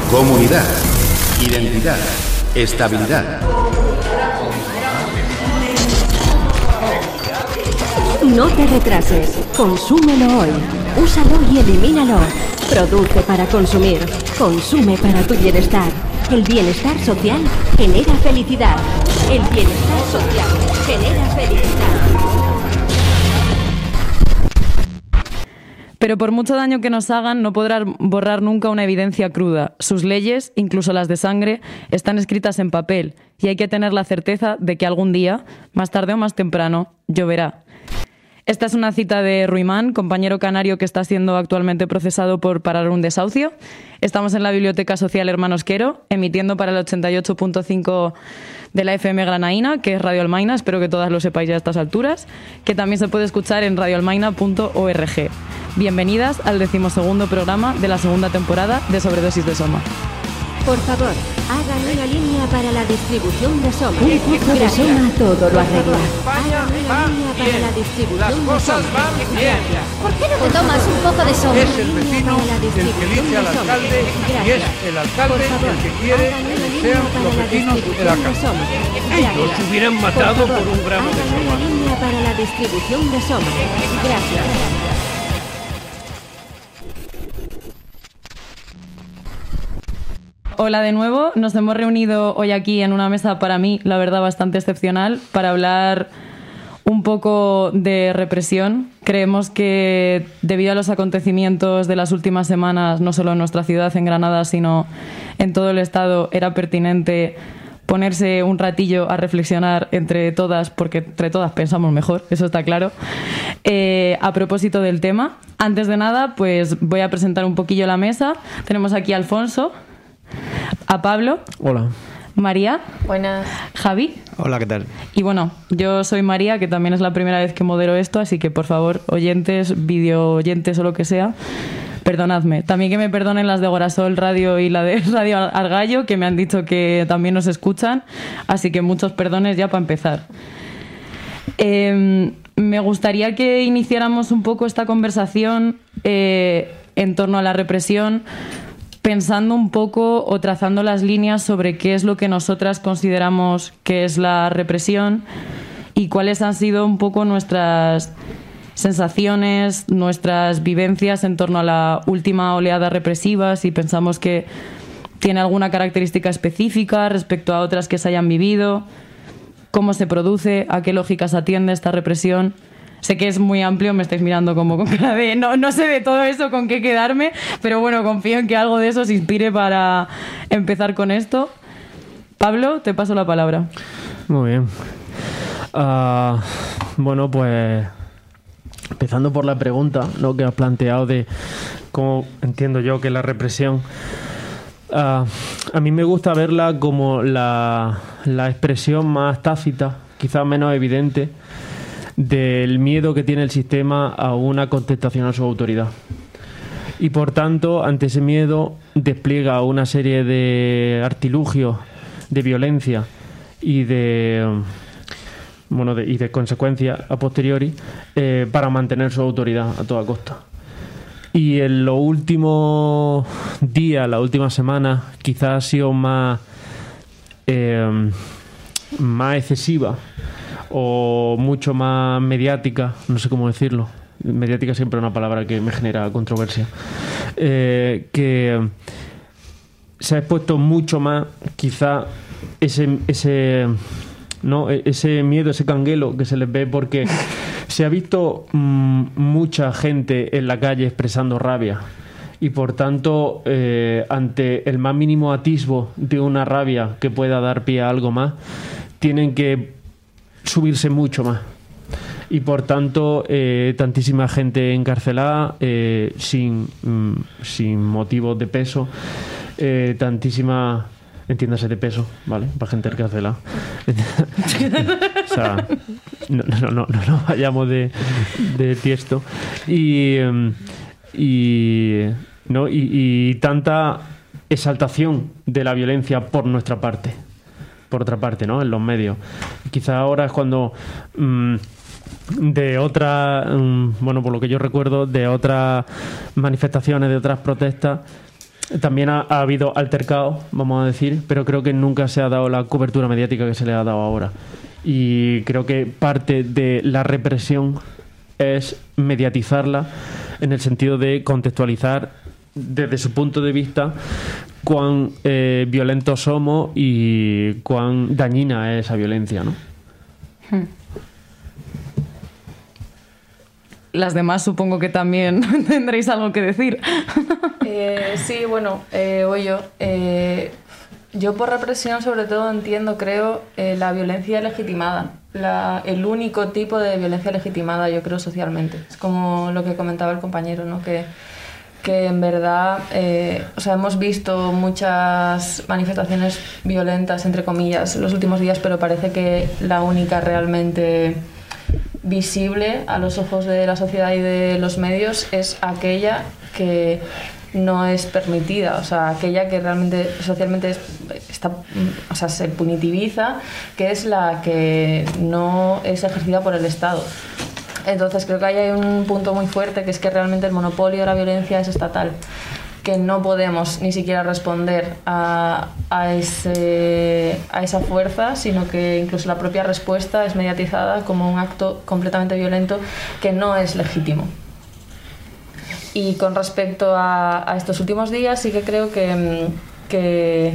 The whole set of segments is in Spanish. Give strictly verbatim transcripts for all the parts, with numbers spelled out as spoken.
comunidad, identidad, estabilidad. No te retrases, consúmelo hoy. Úsalo y elimínalo. Produce para consumir, consume para tu bienestar. El bienestar social genera felicidad. El bienestar social genera felicidad. Pero por mucho daño que nos hagan, no podrán borrar nunca una evidencia cruda. Sus leyes, incluso las de sangre, están escritas en papel y hay que tener la certeza de que algún día, más tarde o más temprano, lloverá. Esta es una cita de Ruimán, compañero canario que está siendo actualmente procesado por parar un desahucio. Estamos en la Biblioteca Social Hermanos Quero, emitiendo para el ochenta y ocho punto cinco de la F M Granaína, que es Radio Almaina, espero que todas lo sepáis ya a estas alturas, que también se puede escuchar en radio almaina punto org. Bienvenidas al decimosegundo programa de la segunda temporada de Sobredosis de Soma. Por favor, hagan una línea para la distribución de Soma. Un poco de Soma todo lo arregla. Hagan una línea para la distribución de Soma. ¿Por qué no te tomas un poco de Soma? Es el vecino el que elige al alcalde y es el alcalde el que quiere que sean los vecinos el alcalde. Ellos se hubieran matado por un gramo de Hagan una Soma. línea para la distribución de Soma. Gracias. Hola de nuevo, nos hemos reunido hoy aquí en una mesa para mí, la verdad, bastante excepcional, para hablar un poco de represión. Creemos que debido a los acontecimientos de las últimas semanas, no solo en nuestra ciudad, en Granada, sino en todo el estado, era pertinente ponerse un ratillo a reflexionar entre todas, porque entre todas pensamos mejor, eso está claro. Eh, a propósito del tema, antes de nada, pues voy a presentar un poquillo la mesa. Tenemos aquí a Alfonso, a Pablo. Hola. María. Buenas. Javi. Hola, ¿qué tal? Y bueno, yo soy María, que también es la primera vez que modero esto, así que por favor, oyentes, video oyentes o lo que sea, perdonadme. También que me perdonen las de Gorasol Radio y la de Radio Argallo, que me han dicho que también nos escuchan, así que muchos perdones ya para empezar. Eh, me gustaría que iniciáramos un poco esta conversación eh, en torno a la represión, pensando un poco o trazando las líneas sobre qué es lo que nosotras consideramos que es la represión y cuáles han sido un poco nuestras sensaciones, nuestras vivencias en torno a la última oleada represiva, si pensamos que tiene alguna característica específica respecto a otras que se hayan vivido, cómo se produce, a qué lógicas atiende esta represión. Sé que es muy amplio, me estáis mirando como con cara de... No, no sé de todo eso con qué quedarme, pero bueno, confío en que algo de eso os inspire para empezar con esto. Pablo, te paso la palabra. Muy bien. Uh, bueno, pues empezando por la pregunta, ¿no?, que has planteado de cómo entiendo yo que la represión... Uh, a mí me gusta verla como la, la expresión más tácita, quizás menos evidente, del miedo que tiene el sistema a una contestación a su autoridad. Y por tanto, ante ese miedo, despliega una serie de artilugios de violencia y de, bueno, de, y de consecuencias a posteriori eh, para mantener su autoridad a toda costa. Y en los últimos días, las últimas semanas, quizás ha sido más, eh, más excesiva o mucho más mediática, no sé cómo decirlo. Mediática siempre es una palabra que me genera controversia. Eh, que se ha expuesto mucho más, quizá, ese, ese, ¿no? ese miedo, ese canguelo que se les ve, porque se ha visto mmm, mucha gente en la calle expresando rabia. Y por tanto, eh, ante el más mínimo atisbo de una rabia que pueda dar pie a algo más, tienen que subirse mucho más. Y por tanto, eh, tantísima gente encarcelada eh, sin, mm, sin motivos de peso, eh, tantísima, entiéndase de peso, ¿vale?, para gente encarcelada. O sea, no, no, no, no, no vayamos de, de tiesto. Y, y, ¿no? y, y tanta exaltación de la violencia por nuestra parte. Por otra parte, ¿no?, en los medios. Quizá ahora es cuando mmm, de otras, mmm, bueno, por lo que yo recuerdo, de otras manifestaciones, de otras protestas, también ha, ha habido altercado, vamos a decir, pero creo que nunca se ha dado la cobertura mediática que se le ha dado ahora. Y creo que parte de la represión es mediatizarla en el sentido de contextualizar desde su punto de vista cuán eh, violentos somos y cuán dañina es esa violencia, ¿no? Hmm. Las demás supongo que también tendréis algo que decir. Eh, sí, bueno, eh, voy yo. Eh, yo por represión sobre todo entiendo, creo, eh, la violencia legitimada. La, el único tipo de violencia legitimada, yo creo, socialmente. Es como lo que comentaba el compañero, ¿no? Que, que en verdad, eh, o sea, hemos visto muchas manifestaciones violentas, entre comillas, en los últimos días, pero parece que la única realmente visible a los ojos de la sociedad y de los medios es aquella que no es permitida, o sea, aquella que realmente socialmente es, está, o sea, se punitiviza, que es la que no es ejercida por el Estado. Entonces creo que ahí hay un punto muy fuerte, que es que realmente el monopolio de la violencia es estatal, que no podemos ni siquiera responder a, a, ese, a esa fuerza, sino que incluso la propia respuesta es mediatizada como un acto completamente violento que no es legítimo. Y con respecto a, a estos últimos días, sí que creo que, que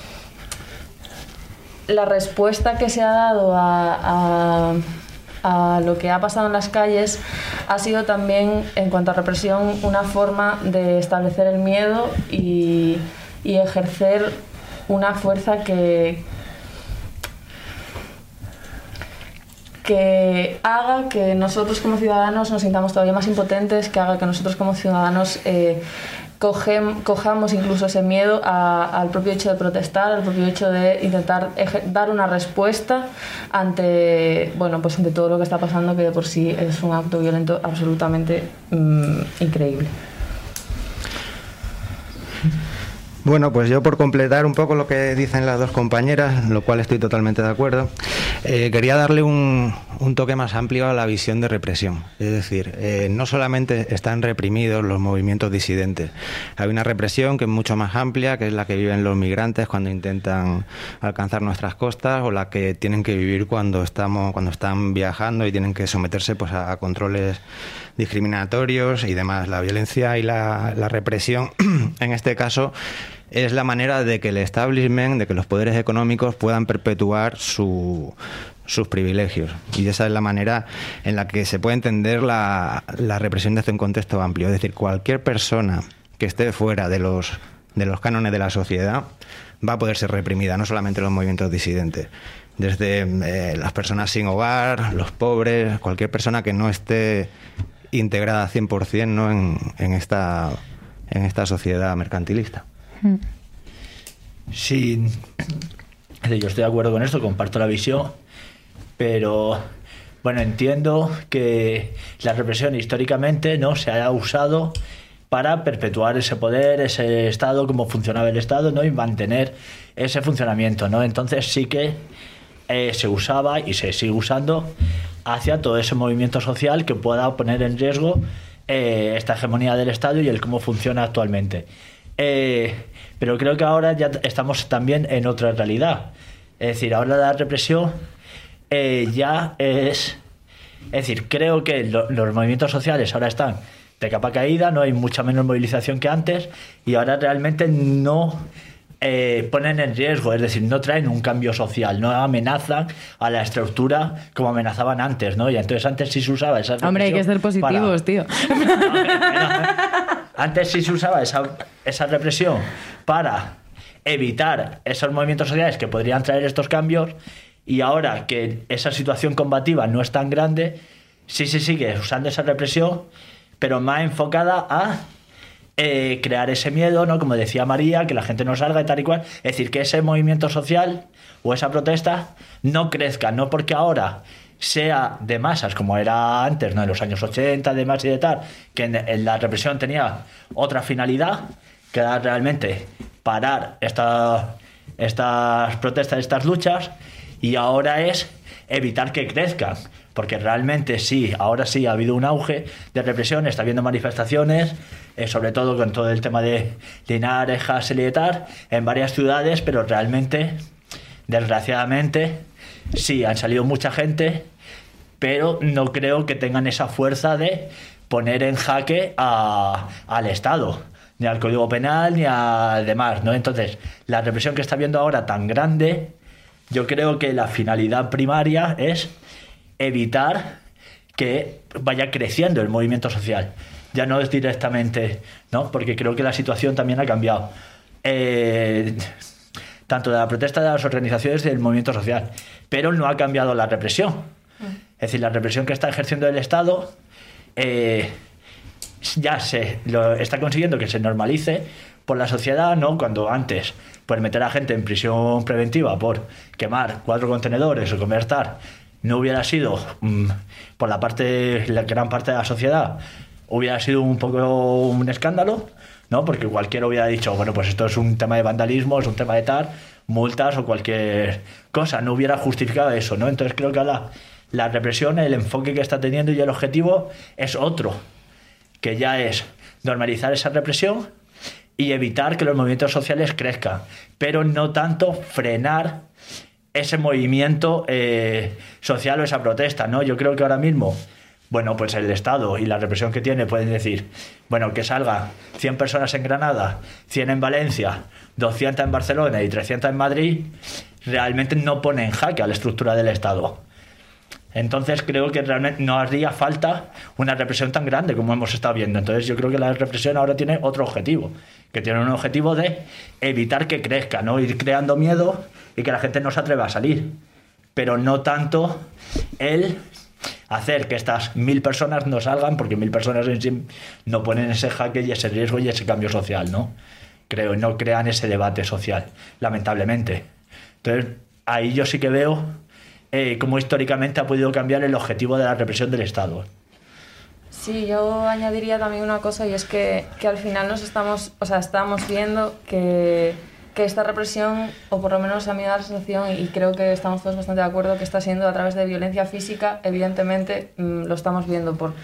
la respuesta que se ha dado a, a a lo que ha pasado en las calles ha sido también, en cuanto a represión, una forma de establecer el miedo y, y ejercer una fuerza que, que haga que nosotros como ciudadanos nos sintamos todavía más impotentes, que haga que nosotros como ciudadanos eh, Cogen, cojamos incluso ese miedo a, al propio hecho de protestar, al propio hecho de intentar eje, dar una respuesta ante, bueno, pues ante todo lo que está pasando, que de por sí es un acto violento absolutamente mmm, increíble. Bueno, pues yo por completar un poco lo que dicen las dos compañeras, lo cual estoy totalmente de acuerdo, eh, quería darle un, un toque más amplio a la visión de represión. Es decir, eh, no solamente están reprimidos los movimientos disidentes, hay una represión que es mucho más amplia, que es la que viven los migrantes cuando intentan alcanzar nuestras costas, o la que tienen que vivir cuando estamos, cuando están viajando y tienen que someterse pues a, a controles discriminatorios y demás. La violencia y la, la represión, en este caso, es la manera de que el establishment, de que los poderes económicos puedan perpetuar su, sus privilegios. Y esa es la manera en la que se puede entender la, la represión desde un contexto amplio. Es decir, cualquier persona que esté fuera de los, de los cánones de la sociedad va a poder ser reprimida, no solamente los movimientos disidentes. Desde eh, las personas sin hogar, los pobres, cualquier persona que no esté integrada cien por ciento, ¿no? en, en, esta, en esta sociedad mercantilista. Sí, yo estoy de acuerdo con esto, comparto la visión, pero bueno, entiendo que la represión históricamente no se ha usado para perpetuar ese poder, ese Estado, cómo funcionaba el Estado, ¿no? Y mantener ese funcionamiento, ¿no? Entonces sí que eh, se usaba y se sigue usando hacia todo ese movimiento social que pueda poner en riesgo eh, esta hegemonía del Estado y el cómo funciona actualmente. Eh, pero creo que ahora ya estamos también en otra realidad. Es decir, ahora la represión eh, ya es... Es decir, creo que lo, los movimientos sociales ahora están de capa caída, no hay mucha menos movilización que antes, y ahora realmente no eh, ponen en riesgo, es decir, no traen un cambio social, no amenazan a la estructura como amenazaban antes, ¿no? Y entonces antes sí se usaba esa represión. Hombre, hay que ser positivos, para... tío. No, no, no. Antes sí se usaba esa, esa represión para evitar esos movimientos sociales que podrían traer estos cambios, y ahora que esa situación combativa no es tan grande, sí se sigue usando esa represión, pero más enfocada a eh, crear ese miedo, ¿no? Como decía María, que la gente no salga y tal y cual. Es decir, que ese movimiento social o esa protesta no crezca, no porque ahora sea de masas como era antes, ¿no? En los años ochenta, de más y de tal, que en, en la represión tenía otra finalidad, que era realmente parar esta, estas protestas, estas luchas, y ahora es evitar que crezcan, porque realmente sí, ahora sí ha habido un auge de represión, está habiendo manifestaciones eh, sobre todo con todo el tema de Linares, Hassel y tal, en varias ciudades, pero realmente, desgraciadamente, sí, han salido mucha gente, pero no creo que tengan esa fuerza de poner en jaque a, al Estado, ni al Código Penal, ni al demás, ¿no? Entonces, la represión que está viendo ahora tan grande, yo creo que la finalidad primaria es evitar que vaya creciendo el movimiento social. Ya no es directamente, ¿no? Porque creo que la situación también ha cambiado. Eh, tanto de la protesta de las organizaciones del movimiento social, pero no ha cambiado la represión. Es decir, la represión que está ejerciendo el Estado eh, ya se lo está consiguiendo que se normalice por la sociedad, ¿no? Cuando antes, pues meter a gente en prisión preventiva por quemar cuatro contenedores o comer tal, no hubiera sido, mmm, por la parte, la gran parte de la sociedad, hubiera sido un poco un escándalo, ¿no? Porque cualquiera hubiera dicho, bueno, pues esto es un tema de vandalismo, es un tema de tal, multas o cualquier cosa, no hubiera justificado eso, ¿no? Entonces creo que ahora la represión, el enfoque que está teniendo y el objetivo es otro, que ya es normalizar esa represión y evitar que los movimientos sociales crezcan, pero no tanto frenar ese movimiento eh, social o esa protesta, ¿no? Yo creo que ahora mismo, bueno, pues el Estado y la represión que tiene pueden decir, bueno, que salgan cien personas en Granada, cien en Valencia, doscientas en Barcelona y trescientas en Madrid, realmente no pone en jaque a la estructura del Estado. Entonces creo que realmente no haría falta una represión tan grande como hemos estado viendo. Entonces yo creo que la represión ahora tiene otro objetivo, que tiene un objetivo de evitar que crezca, ¿no? Ir creando miedo y que la gente no se atreva a salir. Pero no tanto el hacer que estas mil personas no salgan, porque mil personas en sí no ponen ese jaque y ese riesgo y ese cambio social, ¿no? Creo, no crean ese debate social, lamentablemente. Entonces ahí yo sí que veo Eh, cómo históricamente ha podido cambiar el objetivo de la represión del Estado. Sí, yo añadiría también una cosa, y es que, que al final nos estamos, o sea, estamos viendo que, que esta represión, o por lo menos a mí me da la sensación, y creo que estamos todos bastante de acuerdo, que está siendo a través de violencia física. Evidentemente mmm, lo estamos viendo por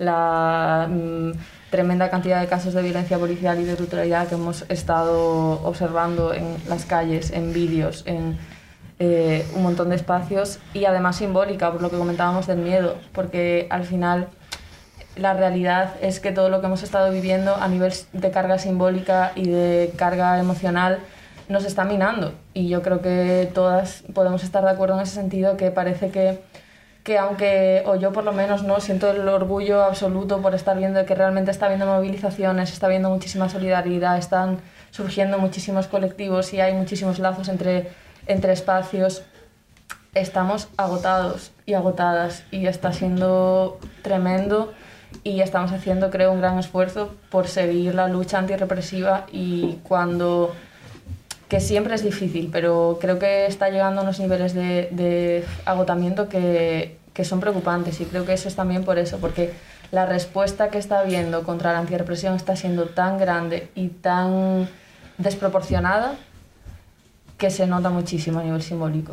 la mmm, tremenda cantidad de casos de violencia policial y de brutalidad que hemos estado observando en las calles, en vídeos, en Eh, un montón de espacios, y además simbólica, por lo que comentábamos del miedo, porque al final la realidad es que todo lo que hemos estado viviendo a nivel de carga simbólica y de carga emocional nos está minando, y yo creo que todas podemos estar de acuerdo en ese sentido, que parece que, que aunque, o yo por lo menos, no siento el orgullo absoluto por estar viendo que realmente está habiendo movilizaciones, está habiendo muchísima solidaridad, están surgiendo muchísimos colectivos y hay muchísimos lazos entre entre espacios, estamos agotados y agotadas, y está siendo tremendo, y estamos haciendo, creo, un gran esfuerzo por seguir la lucha antirrepresiva, y cuando, que siempre es difícil, pero creo que está llegando a unos niveles de, de agotamiento que, que son preocupantes, y creo que eso es también por eso, porque la respuesta que está habiendo contra la antirrepresión está siendo tan grande y tan desproporcionada que se nota muchísimo a nivel simbólico.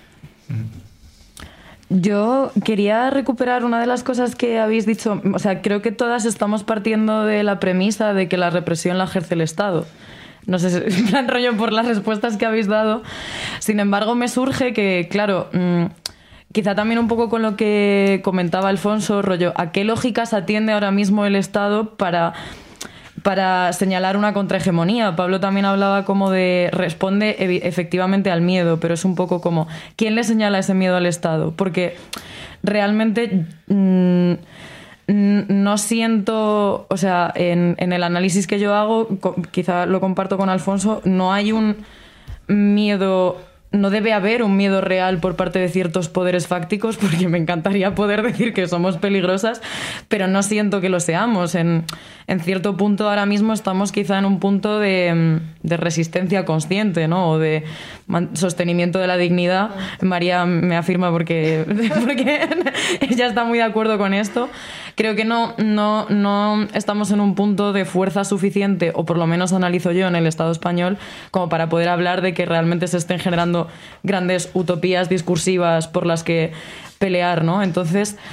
Yo quería recuperar una de las cosas que habéis dicho. O sea, creo que todas estamos partiendo de la premisa de que la represión la ejerce el Estado. No sé, en plan rollo por las respuestas que habéis dado. Sin embargo, me surge que, claro, mmm, quizá también un poco con lo que comentaba Alfonso, rollo, ¿a qué lógicas atiende ahora mismo el Estado para... para señalar una contrahegemonía? Pablo también hablaba como de responde efectivamente al miedo, pero es un poco como ¿quién le señala ese miedo al Estado? Porque realmente mmm, no siento, o sea, en, en el análisis que yo hago, quizá lo comparto con Alfonso, no hay un miedo, no debe haber un miedo real por parte de ciertos poderes fácticos, porque me encantaría poder decir que somos peligrosas, pero no siento que lo seamos. En, en cierto punto ahora mismo estamos quizá en un punto de, de resistencia consciente, ¿no? O de man, sostenimiento de la dignidad. María me afirma porque, porque ella está muy de acuerdo con esto. Creo que no, no, no estamos en un punto de fuerza suficiente, o por lo menos analizo yo en el Estado español, como para poder hablar de que realmente se estén generando grandes utopías discursivas por las que pelear, ¿no? Entonces,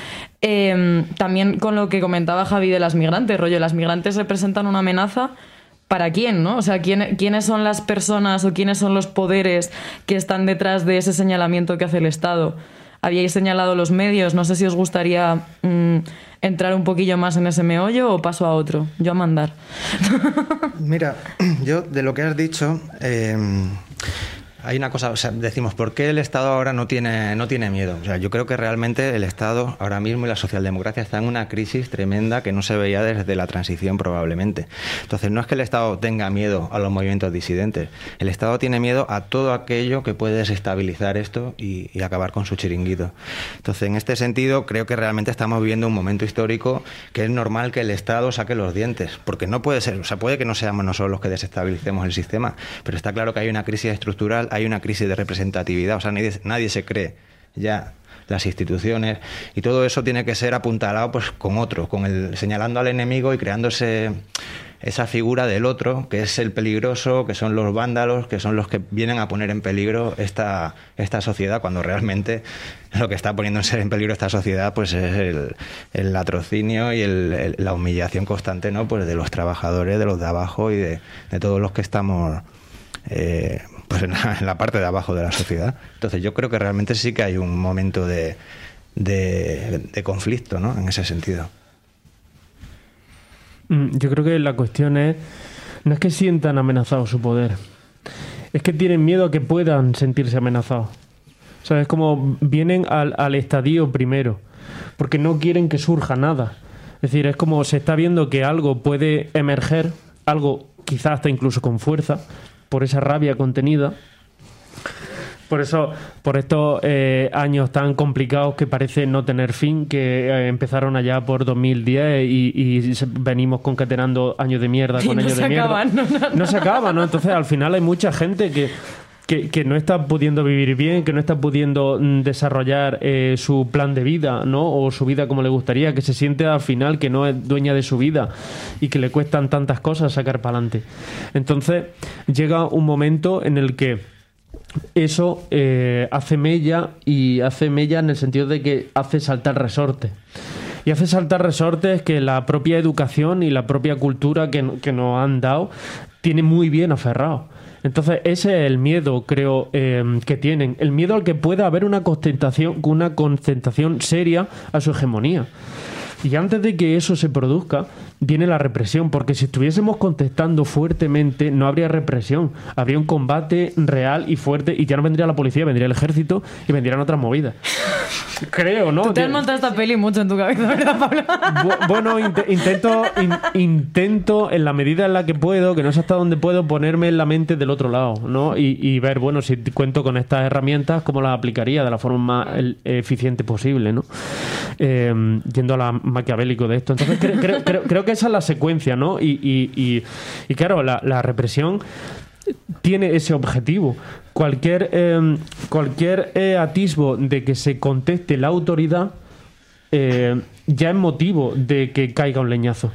Eh, también con lo que comentaba Javi de las migrantes, rollo, las migrantes representan una amenaza. ¿Para quién, no? O sea, ¿quién, ¿quiénes son las personas o quiénes son los poderes que están detrás de ese señalamiento que hace el Estado? Habíais señalado los medios, no sé si os gustaría mmm, entrar un poquillo más en ese meollo o paso a otro. Yo a mandar. Mira, yo de lo que has dicho... Eh... Hay una cosa, o sea, decimos, ¿por qué el Estado ahora no tiene, no tiene miedo? O sea, yo creo que realmente el Estado ahora mismo y la socialdemocracia están en una crisis tremenda que no se veía desde la transición probablemente. Entonces, no es que el Estado tenga miedo a los movimientos disidentes, el Estado tiene miedo a todo aquello que puede desestabilizar esto y, y acabar con su chiringuito. Entonces, en este sentido, creo que realmente estamos viviendo un momento histórico que es normal que el Estado saque los dientes, porque no puede ser, o sea, puede que no seamos nosotros los que desestabilicemos el sistema, pero está claro que hay una crisis estructural, hay una crisis de representatividad, o sea, nadie, nadie se cree ya las instituciones y todo eso tiene que ser apuntalado pues con otro, con el señalando al enemigo y creándose esa figura del otro, que es el peligroso, que son los vándalos, que son los que vienen a poner en peligro esta, esta sociedad, cuando realmente lo que está poniendo en peligro esta sociedad pues es el, el latrocinio y el, el, la humillación constante, ¿no? Pues de los trabajadores, de los de abajo y de, de todos los que estamos eh, pues en la, en la parte de abajo de la sociedad. Entonces yo creo que realmente sí que hay un momento de, de, de conflicto, ¿no? En ese sentido. Yo creo que la cuestión es, no es que sientan amenazado su poder, es que tienen miedo a que puedan sentirse amenazados. O sea, es como vienen al, al estadio primero, porque no quieren que surja nada. Es decir, es como se está viendo que algo puede emerger, algo quizás hasta incluso con fuerza, por esa rabia contenida. Por eso, por estos eh, años tan complicados que parece no tener fin, que eh, empezaron allá por dos mil diez y, y se, venimos concatenando años de mierda con y no años se de mierda. Acaban, no, no, no. no se acaba, ¿no? Entonces, al final hay mucha gente que, que, que no está pudiendo vivir bien, que no está pudiendo mm, desarrollar eh, su plan de vida, ¿no? O su vida como le gustaría, que se siente al final que no es dueña de su vida y que le cuestan tantas cosas sacar para adelante. Entonces, llega un momento en el que eso eh, hace mella, y hace mella en el sentido de que hace saltar resortes. Y hace saltar resortes que la propia educación y la propia cultura que, que nos han dado tiene muy bien aferrado. Entonces ese es el miedo, creo, eh, que tienen. El miedo al que pueda haber una concentración, una concentración seria a su hegemonía. Y antes de que eso se produzca, viene la represión, porque si estuviésemos contestando fuertemente, no habría represión. Habría un combate real y fuerte, y ya no vendría la policía, vendría el ejército y vendrían otras movidas. Creo, ¿no? Tú te has montado esta peli mucho en tu cabeza, ¿verdad, Pablo? Bu- bueno, int- intento, in- intento, en la medida en la que puedo, que no sé hasta dónde puedo, ponerme en la mente del otro lado, ¿no? Y, y ver, bueno, si cuento con estas herramientas, cómo las aplicaría de la forma más el, eficiente posible, ¿no? Eh, yendo a la maquiavélico de esto. Entonces creo, creo, creo, creo que esa es la secuencia, ¿no? Y, y, y, y claro, la, la represión tiene ese objetivo. Cualquier, eh, cualquier eh, atisbo de que se conteste la autoridad eh, ya es motivo de que caiga un leñazo.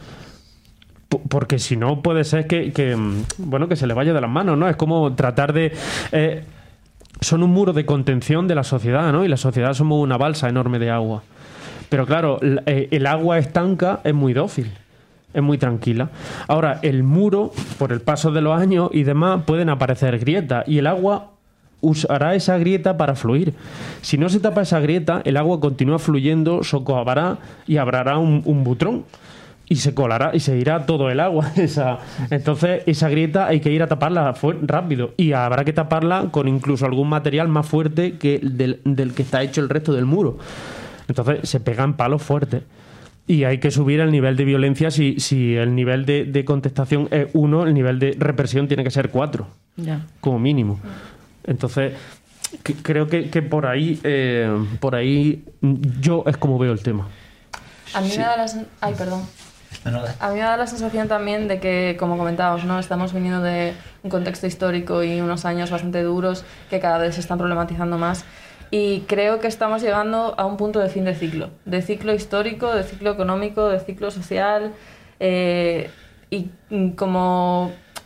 P- porque si no puede ser que, que, bueno, que se le vaya de las manos, ¿no? Es como tratar de... Eh, son un muro de contención de la sociedad, ¿no? Y la sociedad somos una balsa enorme de agua. Pero claro, el agua estanca es muy dócil, es muy tranquila. Ahora, el muro, por el paso de los años y demás, pueden aparecer grietas y el agua usará esa grieta para fluir. Si no se tapa esa grieta, el agua continúa fluyendo, socavará y habrá un, un butrón. Y se colará y se irá todo el agua. Esa. Entonces, esa grieta hay que ir a taparla rápido. Y habrá que taparla con incluso algún material más fuerte que del, del que está hecho el resto del muro. Entonces se pegan palos fuertes. Y hay que subir el nivel de violencia. Si, si el nivel de, de contestación es uno, el nivel de represión tiene que ser cuatro. Ya. Como mínimo. Entonces, que, creo que, que por ahí eh, por ahí yo es como veo el tema. A mí Sí. me da la sen- Ay, perdón. A mí me da la sensación también de que, como comentábamos, ¿no? Estamos viniendo de un contexto histórico y unos años bastante duros que cada vez se están problematizando más. Y creo que estamos llegando a un punto de fin de ciclo. De ciclo histórico, de ciclo económico, de ciclo social. Eh, y como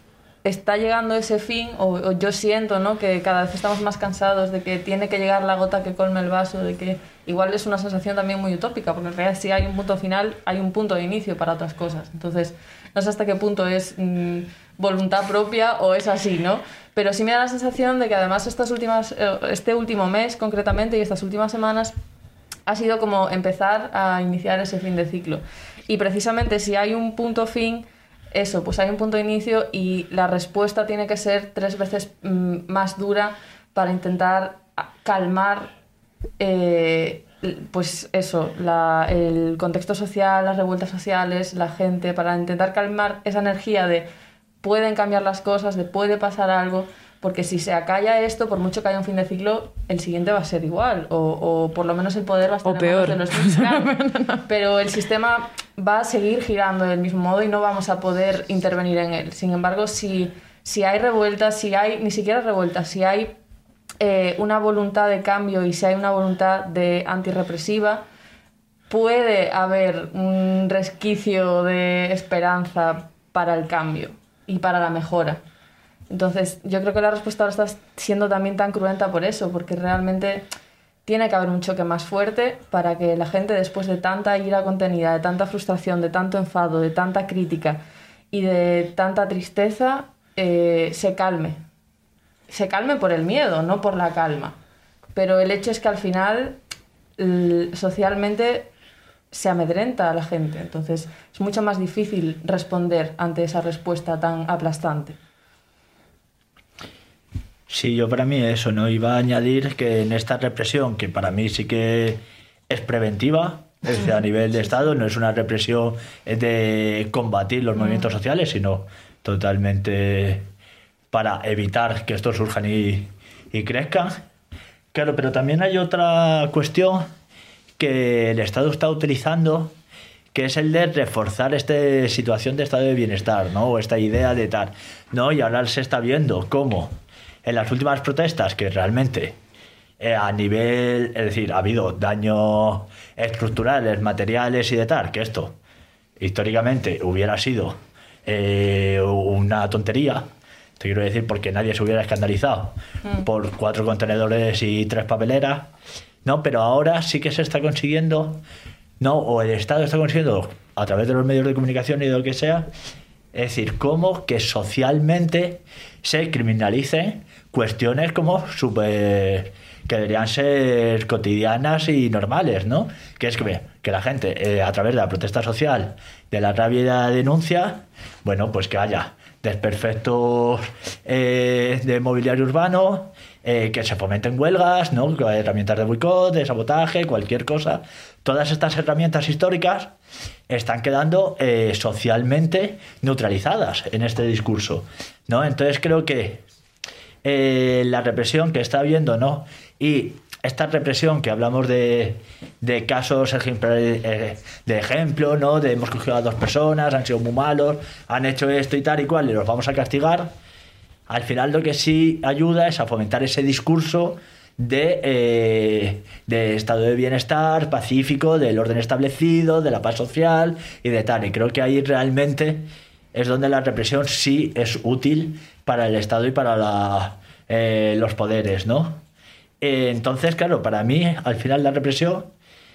está llegando ese fin, o, o yo siento, ¿no?, que cada vez estamos más cansados de que tiene que llegar la gota que colme el vaso, de que igual es una sensación también muy utópica, porque en realidad si hay un punto final, hay un punto de inicio para otras cosas. Entonces, no sé hasta qué punto es mmm, voluntad propia o es así, ¿no? Pero sí me da la sensación de que además estas últimas, este último mes concretamente y estas últimas semanas ha sido como empezar a iniciar ese fin de ciclo. Y precisamente si hay un punto fin, eso, pues hay un punto de inicio y la respuesta tiene que ser tres veces mmm, más dura para intentar calmar, eh, pues eso, la, el contexto social, las revueltas sociales, la gente, para intentar calmar esa energía de pueden cambiar las cosas, de puede pasar algo, porque si se acalla esto, por mucho que haya un fin de ciclo, el siguiente va a ser igual, o, o por lo menos el poder va a estar o peor. En manos de los claro, pero el sistema va a seguir girando del mismo modo y no vamos a poder intervenir en él. Sin embargo, si, si hay revueltas, si hay, ni siquiera revueltas, si hay eh, una voluntad de cambio y si hay una voluntad de antirrepresiva, puede haber un resquicio de esperanza para el cambio y para la mejora. Entonces, yo creo que la respuesta ahora está siendo también tan cruenta por eso, porque realmente tiene que haber un choque más fuerte para que la gente, después de tanta ira contenida, de tanta frustración, de tanto enfado, de tanta crítica y de tanta tristeza, eh, se calme. Se calme por el miedo, no por la calma. Pero el hecho es que al final, socialmente, se amedrenta a la gente. Entonces, es mucho más difícil responder ante esa respuesta tan aplastante. Sí, yo para mí eso, ¿no? Iba a añadir que en esta represión, que para mí sí que es preventiva, es decir, a nivel de Estado, no es una represión de combatir los movimientos sociales, sino totalmente para evitar que estos surjan y, y crezcan. Claro, pero también hay otra cuestión que el Estado está utilizando, que es el de reforzar esta situación de estado de bienestar, ¿no? O esta idea de tal, ¿no? Y ahora se está viendo cómo en las últimas protestas, que realmente eh, a nivel, es decir, ha habido daños estructurales, materiales y de tal, que esto históricamente hubiera sido eh, una tontería, te quiero decir, porque nadie se hubiera escandalizado mm. por cuatro contenedores y tres papeleras, ¿no? Pero ahora sí que se está consiguiendo, ¿no? O el Estado está consiguiendo, a través de los medios de comunicación y de lo que sea, es decir, cómo que socialmente se criminalicen cuestiones como super, que deberían ser cotidianas y normales, ¿no? Que es que, que la gente, eh, a través de la protesta social, de la rabia y la denuncia, bueno, pues que haya desperfectos eh, de mobiliario urbano, eh, que se fomenten huelgas, ¿no? Herramientas de boicot, de sabotaje, cualquier cosa. Todas estas herramientas históricas están quedando eh, socialmente neutralizadas en este discurso, ¿no? Entonces creo que eh, la represión que está habiendo, ¿no? Y esta represión que hablamos de, de casos de ejemplo, ¿no? De hemos cogido a dos personas, han sido muy malos, han hecho esto y tal y cual, y los vamos a castigar. Al final lo que sí ayuda es a fomentar ese discurso de, eh, de estado de bienestar pacífico, del orden establecido, de la paz social y de tal. Y creo que ahí realmente es donde la represión sí es útil para el Estado y para la, eh, los poderes, ¿no? Eh, entonces, claro, para mí, al final la represión,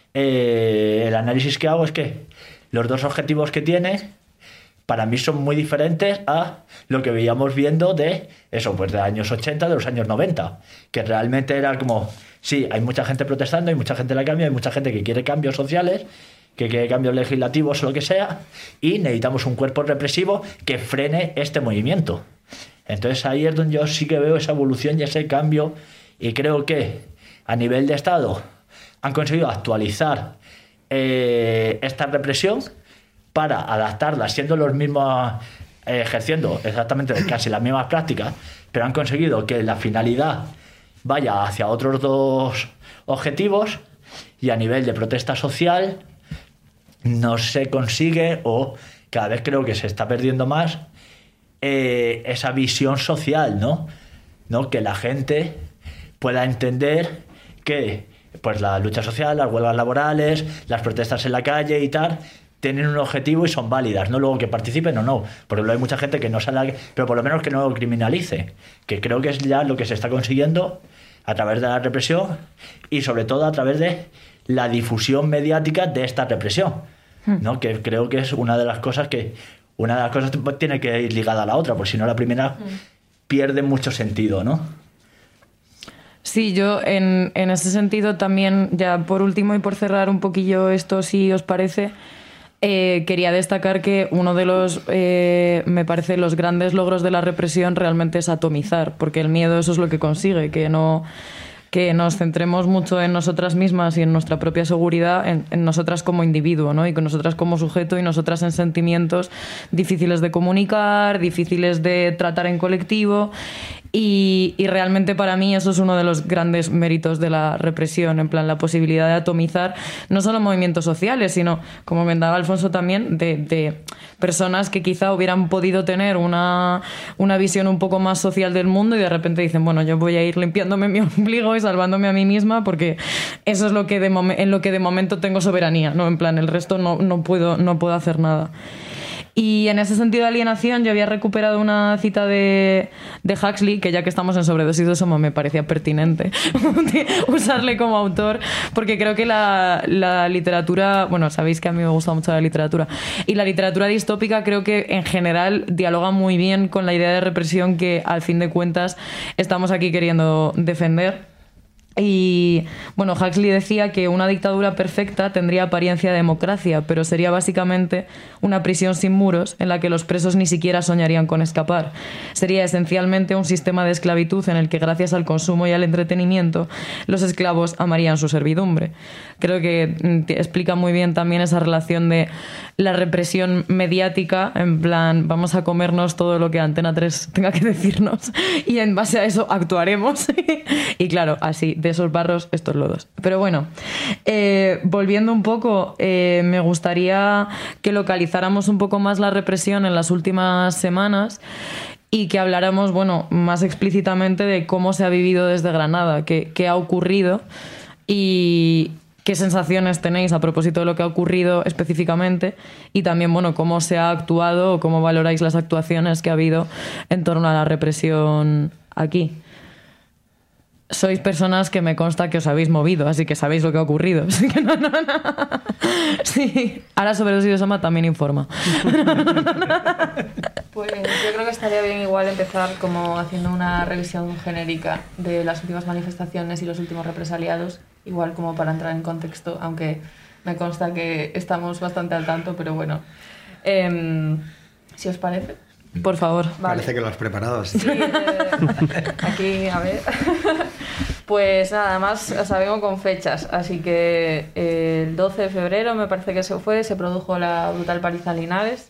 eh, el análisis que hago es que los dos objetivos que tiene, para mí son muy diferentes a lo que veíamos viendo de eso, pues de años ochenta, de los años noventa, que realmente era como, sí, hay mucha gente protestando, hay mucha gente en la cambio, hay mucha gente que quiere cambios sociales, que quiere cambios legislativos o lo que sea, y necesitamos un cuerpo represivo que frene este movimiento. Entonces ahí es donde yo sí que veo esa evolución y ese cambio, y creo que a nivel de Estado han conseguido actualizar eh, esta represión para adaptarla, siendo los mismos, eh, ejerciendo exactamente casi las mismas prácticas, pero han conseguido que la finalidad vaya hacia otros dos objetivos, y a nivel de protesta social no se consigue, o cada vez creo que se está perdiendo más, eh, esa visión social, ¿no? ¿no? Que la gente pueda entender que pues la lucha social, las huelgas laborales, las protestas en la calle y tal, tienen un objetivo y son válidas, no luego que participen o no. Por ejemplo, hay mucha gente que no sale, pero por lo menos que no lo criminalice, que creo que es ya lo que se está consiguiendo a través de la represión y sobre todo a través de la difusión mediática de esta represión, ¿no? Que creo que es una de las cosas que una de las cosas tiene que ir ligada a la otra, porque si no la primera pierde mucho sentido, ¿no? Sí, yo en, en ese sentido también, ya por último y por cerrar un poquillo esto, si os parece, eh, quería destacar que uno de los, eh, me parece, los grandes logros de la represión realmente es atomizar, porque el miedo eso es lo que consigue, que no... que nos centremos mucho en nosotras mismas y en nuestra propia seguridad, en, en nosotras como individuo, ¿no? Y con nosotras como sujeto y nosotras en sentimientos difíciles de comunicar, difíciles de tratar en colectivo. Y, y realmente para mí eso es uno de los grandes méritos de la represión, en plan la posibilidad de atomizar no solo movimientos sociales, sino, como comentaba Alfonso también, de, de personas que quizá hubieran podido tener una, una visión un poco más social del mundo y de repente dicen, bueno, yo voy a ir limpiándome mi ombligo y salvándome a mí misma porque eso es lo que de mom- en lo que de momento tengo soberanía, ¿no? En plan, el resto no, no, puedo, no puedo hacer nada. Y en ese sentido de alienación yo había recuperado una cita de, de Huxley, que ya que estamos en sobredosis de Soma me parecía pertinente usarle como autor, porque creo que la, la literatura, bueno, sabéis que a mí me gusta mucho la literatura, y la literatura distópica creo que en general dialoga muy bien con la idea de represión que al fin de cuentas estamos aquí queriendo defender. Y bueno, Huxley decía que una dictadura perfecta tendría apariencia de democracia, pero sería básicamente una prisión sin muros en la que los presos ni siquiera soñarían con escapar. Sería esencialmente un sistema de esclavitud en el que gracias al consumo y al entretenimiento los esclavos amarían su servidumbre. Creo que explica muy bien también esa relación de la represión mediática, en plan, vamos a comernos todo lo que Antena tres tenga que decirnos y en base a eso actuaremos. Y claro, así, de esos barros, estos lodos. Pero bueno, eh, volviendo un poco, eh, me gustaría que localizáramos un poco más la represión en las últimas semanas y que habláramos, bueno, más explícitamente de cómo se ha vivido desde Granada, qué, qué ha ocurrido y qué sensaciones tenéis a propósito de lo que ha ocurrido específicamente y también, bueno, cómo se ha actuado o cómo valoráis las actuaciones que ha habido en torno a la represión aquí. Sois personas que me consta que os habéis movido, así que sabéis lo que ha ocurrido. Así que no, no, no. Sí. Ahora Sobredosis de Soma también informa. Pues yo creo que estaría bien igual empezar como haciendo una revisión genérica de las últimas manifestaciones y los últimos represaliados, igual como para entrar en contexto, aunque me consta que estamos bastante al tanto, pero bueno. Eh, si os parece. Por favor. Vale. Parece que lo has preparado. Sí, eh, aquí, a ver. Pues nada, además, o sea, vengo con fechas. Así que eh, el doce de febrero, me parece que se fue, se produjo la brutal paliza en Linares.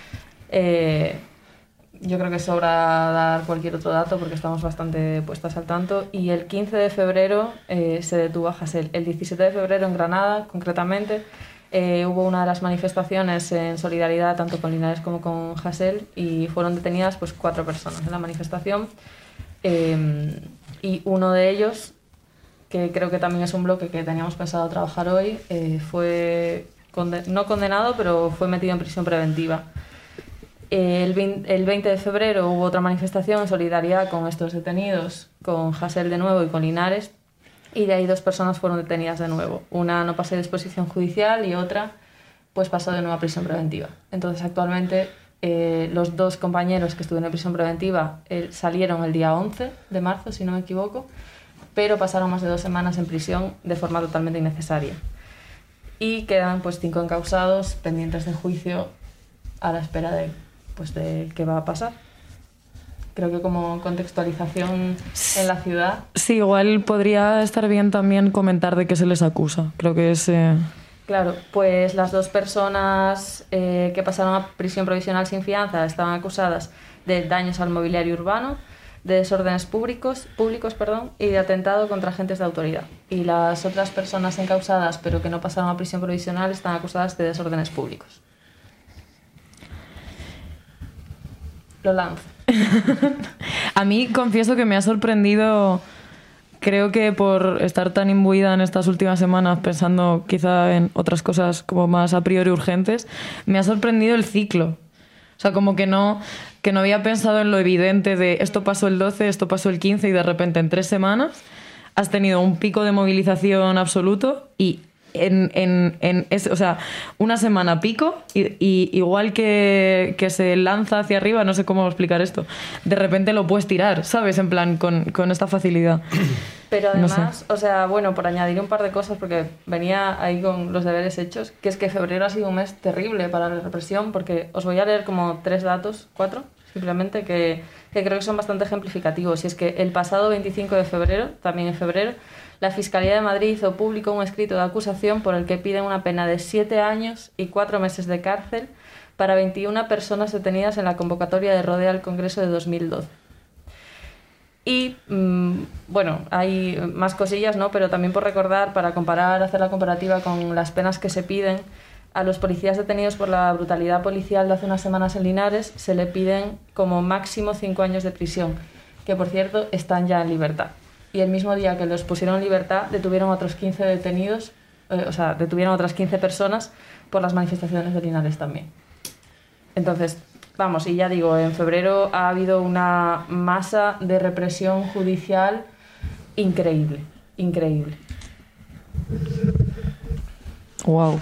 Eh, yo creo que sobra dar cualquier otro dato porque estamos bastante puestas al tanto. Y el quince de febrero eh, se detuvo a Hasél. El diecisiete de febrero en Granada, concretamente, Eh, hubo una de las manifestaciones en solidaridad tanto con Linares como con Hasél y fueron detenidas pues cuatro personas en la manifestación eh, y uno de ellos, que creo que también es un bloque que teníamos pensado trabajar hoy, eh, fue conde- no condenado pero fue metido en prisión preventiva. Eh, el, veinte, el veinte de febrero hubo otra manifestación en solidaridad con estos detenidos, con Hasél de nuevo y con Linares. Y de ahí dos personas fueron detenidas de nuevo. Una no pasó de disposición judicial y otra pues pasó de nuevo a prisión preventiva. Entonces actualmente eh, los dos compañeros que estuvieron en prisión preventiva eh, salieron el día once de marzo, si no me equivoco, pero pasaron más de dos semanas en prisión de forma totalmente innecesaria. Y quedan pues cinco encausados pendientes de juicio a la espera de, pues, de qué va a pasar. Creo que como contextualización en la ciudad. Sí, igual podría estar bien también comentar de qué se les acusa. Creo que es... Eh... Claro, pues las dos personas eh, que pasaron a prisión provisional sin fianza estaban acusadas de daños al mobiliario urbano, de desórdenes públicos, públicos perdón, y de atentado contra agentes de autoridad. Y las otras personas encausadas, pero que no pasaron a prisión provisional, están acusadas de desórdenes públicos. Lo lanzo. A mí confieso que me ha sorprendido creo que por estar tan imbuida en estas últimas semanas pensando quizá en otras cosas como más a priori urgentes, me ha sorprendido el ciclo. O sea, como que no, que no había pensado en lo evidente de esto pasó el doce, esto pasó el quince y de repente en tres semanas has tenido un pico de movilización absoluto y en, en, en ese, o sea, una semana pico y, y igual que, que se lanza hacia arriba, no sé cómo explicar esto, de repente lo puedes tirar, ¿sabes? En plan, con, con esta facilidad. Pero además, No sé. o sea, bueno, por añadir un par de cosas, porque venía ahí con los deberes hechos, que es que febrero ha sido un mes terrible para la represión, porque os voy a leer como tres datos, cuatro, simplemente, que, que creo que son bastante ejemplificativos. Y es que el pasado veinticinco de febrero, también en febrero, la Fiscalía de Madrid hizo público un escrito de acusación por el que piden una pena de siete años y cuatro meses de cárcel para veintiuna personas detenidas en la convocatoria de Rodea al Congreso de dos mil doce. Y, mmm, bueno, hay más cosillas, ¿no? Pero también por recordar, para comparar, hacer la comparativa con las penas que se piden, a los policías detenidos por la brutalidad policial de hace unas semanas en Linares se le piden como máximo cinco años de prisión, que por cierto están ya en libertad. Y el mismo día que los pusieron en libertad detuvieron a otros quince detenidos, eh, o sea, detuvieron a otras quince personas por las manifestaciones de Linares también. Entonces, vamos, y ya digo, en febrero ha habido una masa de represión judicial increíble, increíble. Wow.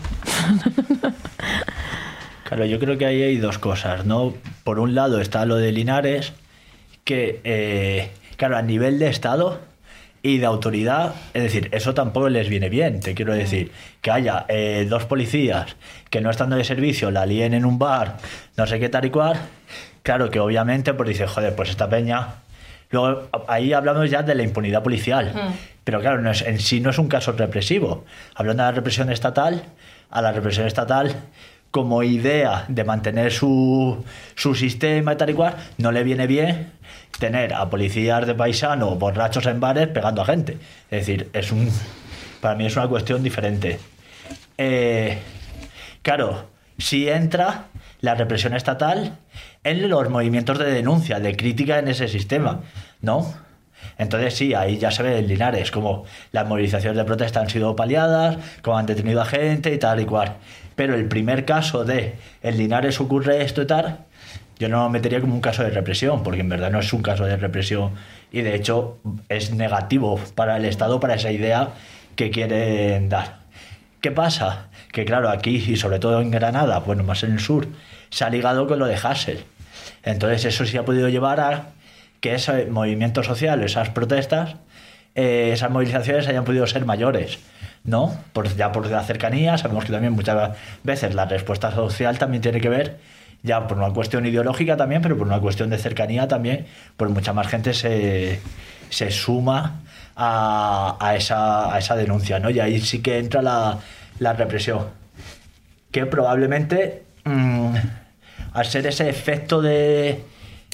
Claro, yo creo que ahí hay dos cosas, ¿no? Por un lado está lo de Linares, que, eh, claro, a nivel de Estado y de autoridad, es decir, eso tampoco les viene bien, te quiero decir, que haya eh, dos policías que no estando de servicio la líen en un bar, no sé qué tal y cual, claro que obviamente pues dice, joder, pues esta peña... Luego, ahí hablamos ya de la impunidad policial, mm. pero claro, no es, en sí no es un caso represivo. Hablando de la represión estatal, a la represión estatal, como idea de mantener su, su sistema y tal y cual, no le viene bien tener a policías de paisano borrachos en bares pegando a gente. Es decir, es un, para mí es una cuestión diferente. Eh, claro, si entra la represión estatal en los movimientos de denuncia, de crítica en ese sistema, ¿no? Entonces sí, ahí ya se ve en Linares como las movilizaciones de protesta han sido paliadas, como han detenido a gente y tal y cual. Pero el primer caso de en Linares ocurre esto y tal, yo no lo metería como un caso de represión, porque en verdad no es un caso de represión y de hecho es negativo para el Estado, para esa idea que quieren dar. ¿Qué pasa? Que claro, aquí y sobre todo en Granada, bueno, más en el sur, se ha ligado con lo de Hasél. Entonces eso sí ha podido llevar a que ese movimiento social, esas protestas, eh, esas movilizaciones hayan podido ser mayores, ¿no? Por, ya por la cercanía, sabemos que también muchas veces la respuesta social también tiene que ver, ya por una cuestión ideológica también, pero por una cuestión de cercanía también, pues mucha más gente se, se suma a, a, esa, a esa denuncia, ¿no? Y ahí sí que entra la, la represión, que probablemente mmm, al ser ese efecto de,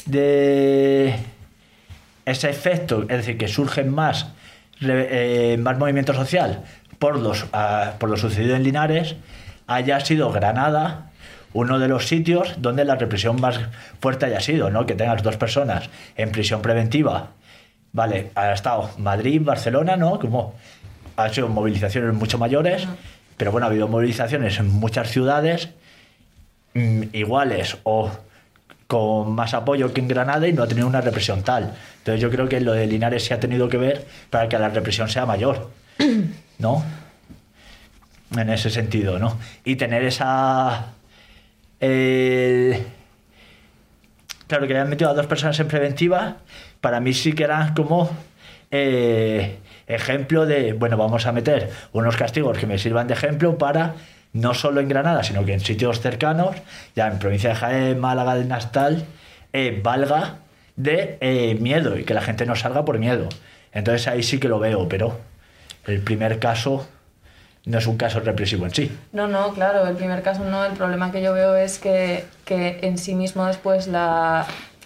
de ese efecto, es decir, que surgen más, eh, más movimiento social por, los, uh, por lo sucedido en Linares, haya sido Granada uno de los sitios donde la represión más fuerte haya sido, ¿no? Que tengas dos personas en prisión preventiva. Vale, ha estado Madrid, Barcelona, ¿no? Como ha sido movilizaciones mucho mayores, uh-huh. pero bueno, ha habido movilizaciones en muchas ciudades mmm, iguales o con más apoyo que en Granada y no ha tenido una represión tal. Entonces yo creo que lo de Linares se ha tenido que ver para que la represión sea mayor, ¿no? En ese sentido, ¿no? Y tener esa... Eh, claro, que hayan metido a dos personas en preventiva, para mí sí que era como eh, ejemplo de, bueno, vamos a meter unos castigos que me sirvan de ejemplo para, no solo en Granada, sino que en sitios cercanos, ya en provincia de Jaén, Málaga, del Nastal, eh, valga de eh, miedo y que la gente no salga por miedo. Entonces ahí sí que lo veo, pero el primer caso no es un caso represivo en sí. No, no, claro, el primer caso no. El problema que yo veo es que, que en sí mismo después la,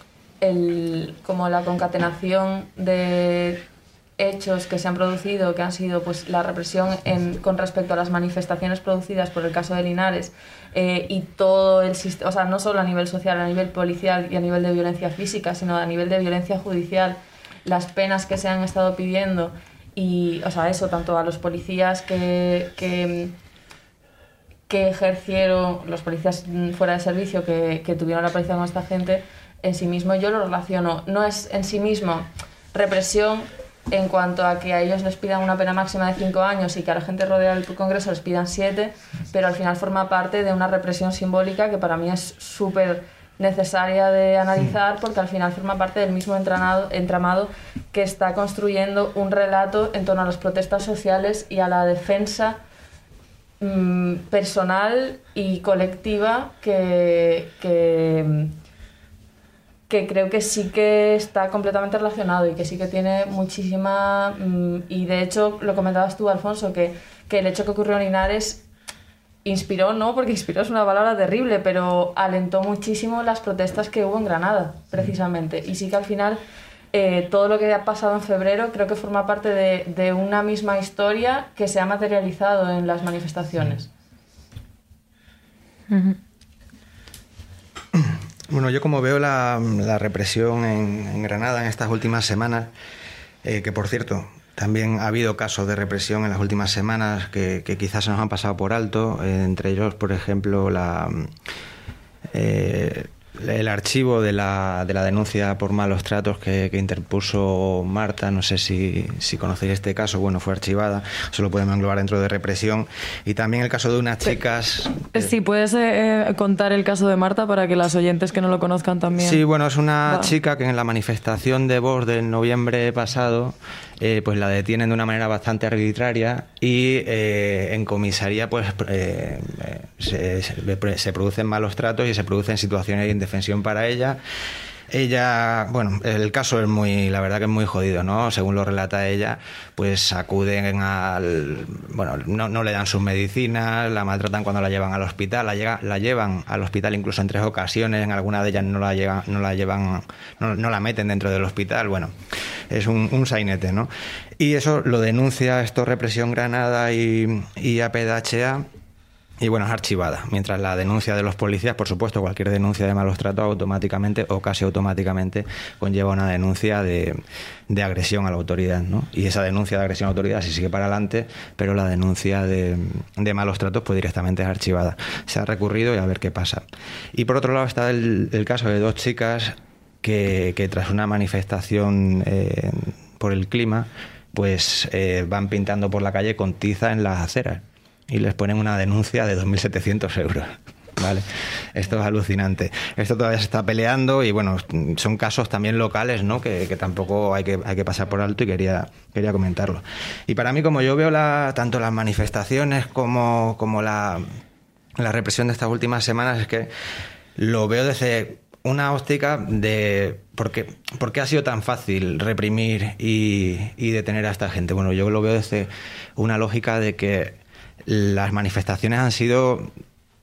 el, como la concatenación de hechos que se han producido, que han sido pues la represión en, con respecto a las manifestaciones producidas por el caso de Linares eh, y todo el sistema, o sea, no solo a nivel social, a nivel policial y a nivel de violencia física, sino a nivel de violencia judicial, las penas que se han estado pidiendo y, o sea, eso, tanto a los policías que, que, que ejercieron, los policías fuera de servicio que, que tuvieron la policía con esta gente, en sí mismo yo lo relaciono, no es en sí mismo represión en cuanto a que a ellos les pidan una pena máxima de cinco años y que a la gente rodeada del Congreso les pidan siete, pero al final forma parte de una represión simbólica que para mí es súper necesaria de analizar, porque al final forma parte del mismo entramado, entramado que está construyendo un relato en torno a las protestas sociales y a la defensa mmm, personal y colectiva que... que que creo que sí que está completamente relacionado y que sí que tiene muchísima... Mmm, y de hecho, lo comentabas tú, Alfonso, que, que el hecho que ocurrió en Linares inspiró, no, porque inspiró es una palabra terrible, pero alentó muchísimo las protestas que hubo en Granada, precisamente. Y sí que al final eh, todo lo que ha pasado en febrero creo que forma parte de, de una misma historia que se ha materializado en las manifestaciones. Uh-huh. Bueno, yo como veo la, la represión en, en Granada en estas últimas semanas, eh, que por cierto, también ha habido casos de represión en las últimas semanas que, que quizás se nos han pasado por alto, eh, entre ellos, por ejemplo, la, eh, el archivo de la, de la denuncia por malos tratos que, que interpuso Marta. No sé si, si conocéis este caso. Bueno, fue archivada, se lo podemos englobar dentro de represión. Y también el caso de unas chicas... Sí, ¿puedes eh, contar el caso de Marta para que las oyentes que no lo conozcan también? Sí, bueno, es una Va. chica que en la manifestación de Vox del noviembre pasado eh, pues la detienen de una manera bastante arbitraria y eh, en comisaría pues eh, se, se, se producen malos tratos y se producen situaciones de indefensión para ella. Ella, bueno, el caso es muy, la verdad que es muy jodido, ¿no? Según lo relata ella, pues acuden al, bueno, no, no le dan sus medicinas, la maltratan cuando la llevan al hospital, la, llega, la llevan al hospital incluso en tres ocasiones, en alguna de ellas no la llevan, no la llevan, no, no la meten dentro del hospital, bueno, es un, un sainete, ¿no? Y eso lo denuncia esto Represión Granada y, y A P D H A. Y bueno, es archivada, mientras la denuncia de los policías, por supuesto, cualquier denuncia de malos tratos automáticamente o casi automáticamente conlleva una denuncia de, de agresión a la autoridad, ¿no? Y esa denuncia de agresión a la autoridad sí sigue para adelante, pero la denuncia de, de malos tratos pues directamente es archivada. Se ha recurrido y a ver qué pasa. Y por otro lado está el, el caso de dos chicas que, que tras una manifestación eh, por el clima, pues eh, van pintando por la calle con tiza en las aceras. Y les ponen una denuncia de dos mil setecientos euros. ¿Vale? Esto es alucinante. Esto todavía se está peleando y bueno, son casos también locales, ¿no? Que, que tampoco hay que, hay que pasar por alto y quería, quería comentarlo. Y para mí, como yo veo la, tanto las manifestaciones como, como la, la represión de estas últimas semanas, es que lo veo desde una óptica de por qué, por qué ha sido tan fácil reprimir y, y detener a esta gente. Bueno, yo lo veo desde una lógica de que las manifestaciones han sido,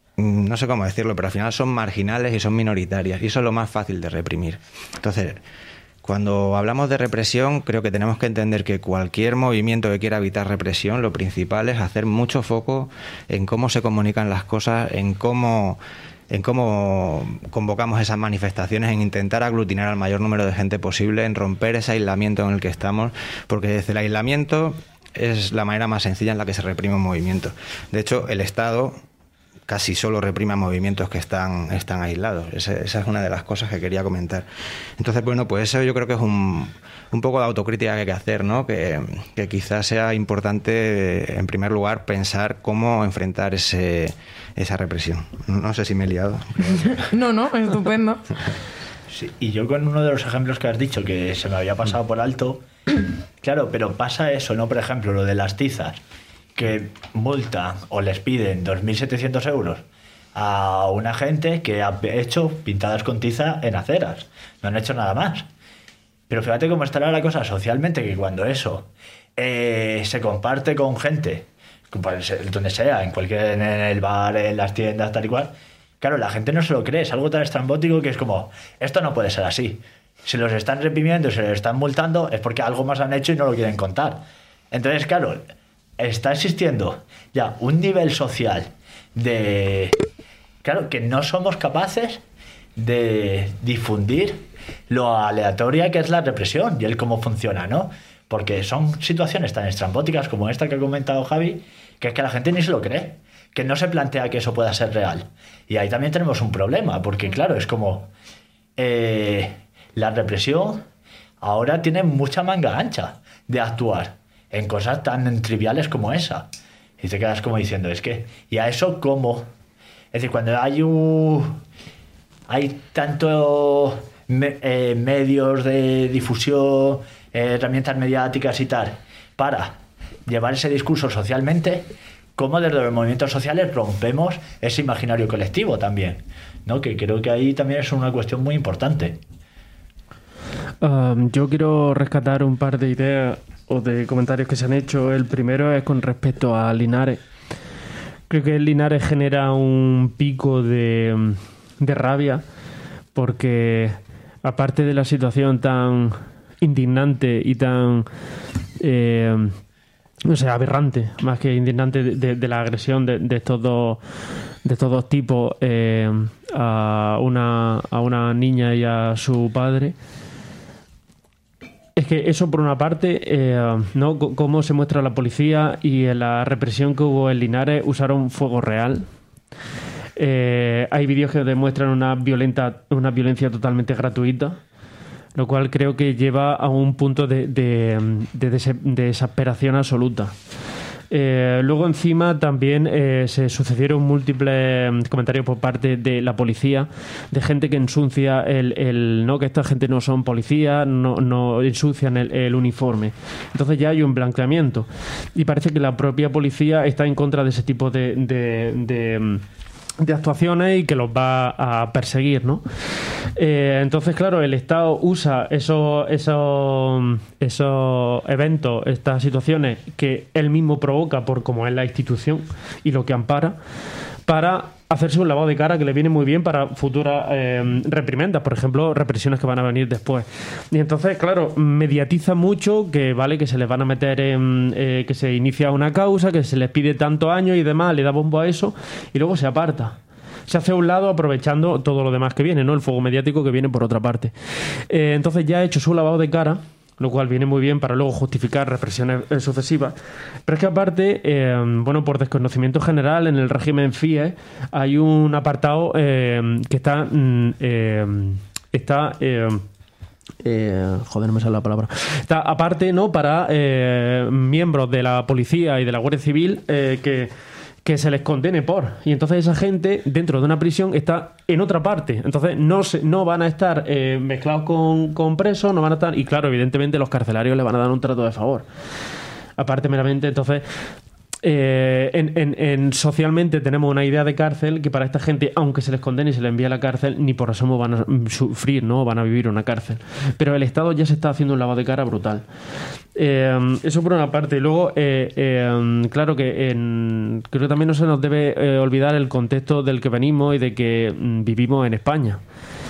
no sé cómo decirlo, pero al final son marginales y son minoritarias, y eso es lo más fácil de reprimir. Entonces, cuando hablamos de represión, creo que tenemos que entender que cualquier movimiento que quiera evitar represión, lo principal es hacer mucho foco en cómo se comunican las cosas, en cómo, en cómo convocamos esas manifestaciones, en intentar aglutinar al mayor número de gente posible, en romper ese aislamiento en el que estamos, porque desde el aislamiento es la manera más sencilla en la que se reprime un movimiento. De hecho, el Estado casi solo reprime movimientos que están, están aislados. Esa, esa es una de las cosas que quería comentar. Entonces, bueno, pues eso yo creo que es un, un poco de autocrítica que hay que hacer, ¿no? Que, que quizás sea importante, en primer lugar, pensar cómo enfrentar ese, esa represión. No sé si me he liado. No, no, estupendo. Sí, y yo con uno de los ejemplos que has dicho, que se me había pasado por alto, claro, pero pasa eso, ¿no? Por ejemplo, lo de las tizas, que multa o les piden dos mil setecientos euros a una gente que ha hecho pintadas con tiza en aceras. No han hecho nada más. Pero fíjate cómo estará la cosa socialmente, que cuando eso eh, se comparte con gente, pues, donde sea, en cualquier, en el bar, en las tiendas, tal y cual, claro, la gente no se lo cree. Es algo tan estrambótico que es como, esto no puede ser así. Si los están reprimiendo, se los están multando, es porque algo más han hecho y no lo quieren contar. Entonces, claro, está existiendo ya un nivel social de... Claro, que no somos capaces de difundir lo aleatoria que es la represión y el cómo funciona, ¿no? Porque son situaciones tan estrambóticas como esta que ha comentado Javi, que es que la gente ni se lo cree, que no se plantea que eso pueda ser real. Y ahí también tenemos un problema, porque claro, es como eh, la represión ahora tiene mucha manga ancha de actuar en cosas tan triviales como esa. Y te quedas como diciendo, es que, ¿y a eso cómo? Es decir, cuando hay un, hay tanto me, eh, medios de difusión, eh, herramientas mediáticas y tal, para llevar ese discurso socialmente, cómo desde los movimientos sociales rompemos ese imaginario colectivo también, ¿no? Que creo que ahí también es una cuestión muy importante. Um, yo quiero rescatar un par de ideas o de comentarios que se han hecho. El primero es con respecto a Linares. Creo que Linares genera un pico de, de rabia porque, aparte de la situación tan indignante y tan eh, no sé, aberrante, más que indignante, de, de, de la agresión de, de estos dos de estos dos tipos eh, a una a una niña y a su padre. Es que eso, por una parte, eh, ¿no? C- cómo se muestra la policía y en la represión que hubo en Linares usaron fuego real. Eh, hay vídeos que demuestran una violenta, una violencia totalmente gratuita, lo cual creo que lleva a un punto de, de, de, des- de desesperación absoluta. Eh, luego encima también eh, se sucedieron múltiples comentarios por parte de la policía, de gente que ensucia el, el no, que esta gente no son policías, no, no ensucian el, el uniforme. Entonces ya hay un blanqueamiento y parece que la propia policía está en contra de ese tipo de, de, de de actuaciones y que los va a perseguir, ¿no? Eh, entonces, claro, el Estado usa esos, esos, esos eventos, estas situaciones que él mismo provoca por cómo es la institución y lo que ampara, para hacerse un lavado de cara que le viene muy bien para futuras eh, reprimendas, por ejemplo, represiones que van a venir después. Y entonces, claro, mediatiza mucho que vale que se les van a meter en, eh, que se inicia una causa, que se les pide tantos años y demás, le da bombo a eso y luego se aparta. Se hace a un lado aprovechando todo lo demás que viene, ¿no? El fuego mediático que viene por otra parte. Eh, entonces ya ha hecho su lavado de cara, lo cual viene muy bien para luego justificar represiones eh, sucesivas. Pero es que aparte, eh, bueno, por desconocimiento general, en el régimen F I E hay un apartado eh, que está... Mm, eh, está eh, Eh, joder, no me sale la palabra. Está aparte, ¿no? Para eh, miembros de la policía y de la Guardia Civil eh, que, que se les condene por. Y entonces esa gente dentro de una prisión está en otra parte. Entonces no, se, no van a estar eh, mezclados con, con presos, no van a estar. Y claro, evidentemente los carcelarios les van a dar un trato de favor. Aparte, meramente, entonces. Eh, en, en, en socialmente tenemos una idea de cárcel que para esta gente, aunque se les condene y se les envíe a la cárcel, ni por asomo van a sufrir, ¿no? Van a vivir una cárcel. Pero el Estado ya se está haciendo un lavado de cara brutal. Eh, eso por una parte. Y luego, eh, eh, claro que en, creo que también no se nos debe eh, olvidar el contexto del que venimos y de que mm, vivimos en España.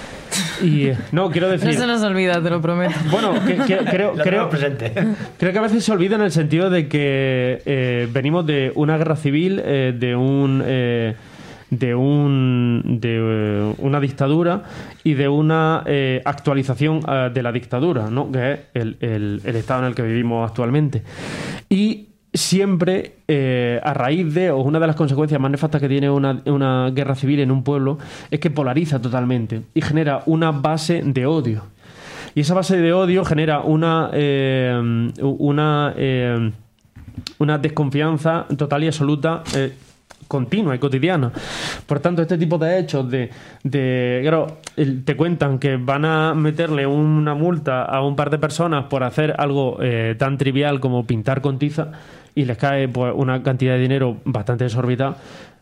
Y no, quiero decir... No se nos olvida, te lo prometo. Bueno, que, que, creo, creo, creo que a veces se olvida en el sentido de que eh, venimos de una guerra civil, eh, de un... Eh, de un de eh, una dictadura y de una eh, actualización eh, de la dictadura, ¿no? Que es el, el, el estado en el que vivimos actualmente. Y siempre eh, a raíz de, o una de las consecuencias más nefastas que tiene una, una guerra civil en un pueblo es que polariza totalmente y genera una base de odio. Y esa base de odio genera una eh, una eh, una desconfianza total y absoluta eh, continua y cotidiana. Por tanto, este tipo de hechos de, de claro, te cuentan que van a meterle una multa a un par de personas por hacer algo eh, tan trivial como pintar con tiza y les cae pues una cantidad de dinero bastante desorbitada.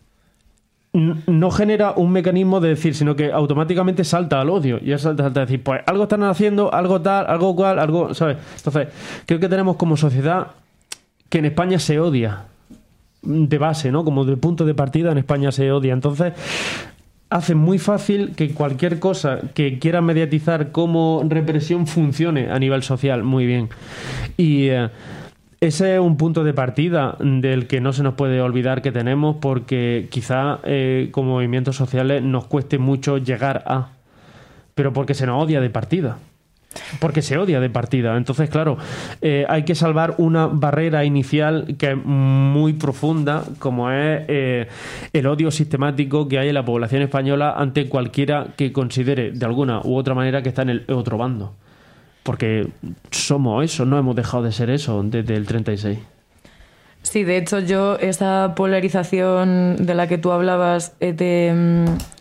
No genera un mecanismo de decir, sino que automáticamente salta al odio y salta, salta a decir, pues algo están haciendo, algo tal, algo cual, algo, ¿sabes? Entonces, creo que tenemos como sociedad que en España se odia de base, ¿no? Como de punto de partida en España se odia. Entonces hace muy fácil que cualquier cosa que quiera mediatizar como represión funcione a nivel social muy bien. Y eh, ese es un punto de partida del que no se nos puede olvidar que tenemos, porque quizá eh, como movimientos sociales nos cueste mucho llegar a, pero porque se nos odia de partida. porque se odia de partida. Entonces, claro, eh, hay que salvar una barrera inicial que es muy profunda, como es eh, el odio sistemático que hay en la población española ante cualquiera que considere de alguna u otra manera que está en el otro bando. Porque somos eso, no hemos dejado de ser eso desde el treinta y seis. Sí, de hecho yo esa polarización de la que tú hablabas eh, de...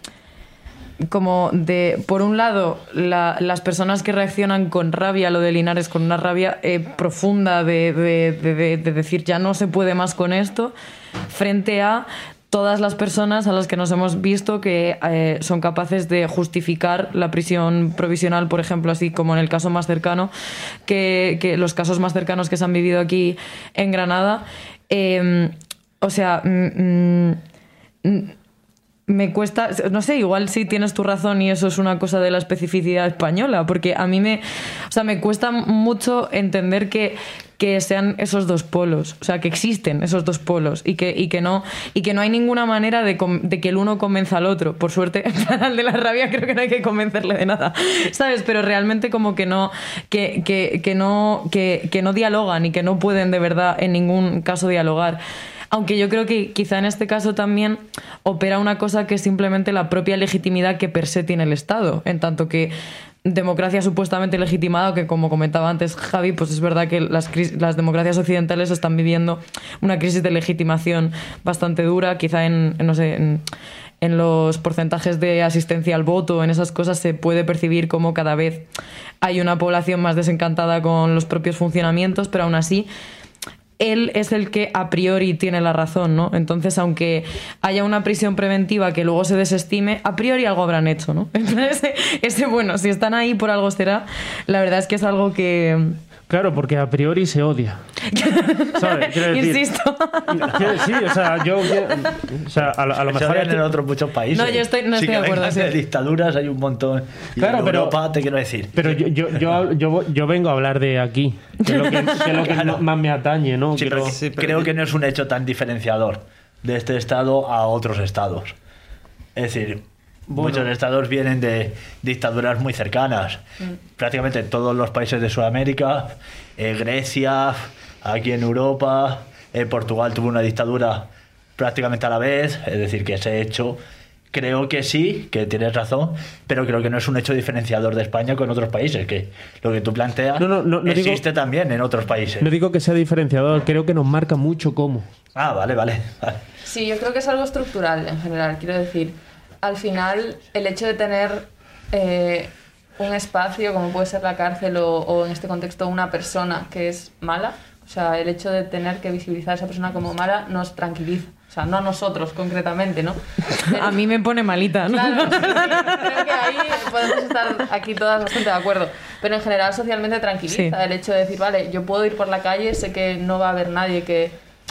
como de, por un lado, la, las personas que reaccionan con rabia, lo de Linares, con una rabia eh, profunda de, de, de, de, de decir ya no se puede más con esto, frente a todas las personas a las que nos hemos visto que eh, son capaces de justificar la prisión provisional, por ejemplo, así como en el caso más cercano, que, que los casos más cercanos que se han vivido aquí en Granada. Eh, o sea... Mm, mm, me cuesta, no sé, igual sí tienes tu razón y eso es una cosa de la especificidad española, porque a mí me, o sea, me cuesta mucho entender que, que sean esos dos polos, o sea, que existen esos dos polos y que, y que, no, y que no hay ninguna manera de, de que el uno convenza al otro. Por suerte, al de la rabia creo que no hay que convencerle de nada, ¿sabes? Pero realmente como que no, que, que, que no, que, que no dialogan y que no pueden de verdad en ningún caso dialogar. Aunque yo creo que quizá en este caso también opera una cosa que es simplemente la propia legitimidad que per se tiene el Estado, en tanto que democracia supuestamente legitimada, que como comentaba antes Javi, pues es verdad que las, las democracias occidentales están viviendo una crisis de legitimación bastante dura, quizá en, en no sé, en, en los porcentajes de asistencia al voto, en esas cosas se puede percibir como cada vez hay una población más desencantada con los propios funcionamientos, pero aún así él es el que a priori tiene la razón, ¿no? Entonces, aunque haya una prisión preventiva que luego se desestime, a priori algo habrán hecho, ¿no? Entonces, ese, ese bueno, si están ahí por algo será. La verdad es que es algo que... Claro, porque a priori se odia. ¿Sabes? Quiero decir, insisto. Sí, o sea, yo... O sea, a, a lo se mejor... en en otros muchos países. No, yo estoy, no sí estoy de acuerdo. Sí, sí. de dictaduras hay un montón. Y claro, en pero... Europa, te quiero decir. Pero yo, yo, yo, yo, yo vengo a hablar de aquí, que es lo que, que, es lo que claro. más me atañe, ¿no? Sí, Quiero... pero sí, pero... creo que no es un hecho tan diferenciador de este estado a otros estados. Es decir... Bueno. Muchos estados vienen de dictaduras muy cercanas. Mm. Prácticamente todos los países de Sudamérica, eh, Grecia, aquí en Europa, eh, Portugal tuvo una dictadura prácticamente a la vez. Es decir, que ese hecho, creo que sí, que tienes razón, pero creo que no es un hecho diferenciador de España con otros países, que lo que tú planteas no, no, no, no existe digo, también en otros países. No digo que sea diferenciador, creo que nos marca mucho cómo. Ah, vale, vale. vale. Sí, yo creo que es algo estructural en general, quiero decir... Al final, el hecho de tener eh, un espacio, como puede ser la cárcel o, o en este contexto una persona que es mala, o sea, el hecho de tener que visibilizar a esa persona como mala nos tranquiliza. O sea, no a nosotros concretamente, ¿no? Pero, a mí me pone malita, ¿no? Claro, sí, creo que ahí podemos estar aquí todas bastante de acuerdo. Pero en general socialmente tranquiliza sí. El hecho de decir, vale, yo puedo ir por la calle, sé que no va a haber nadie que...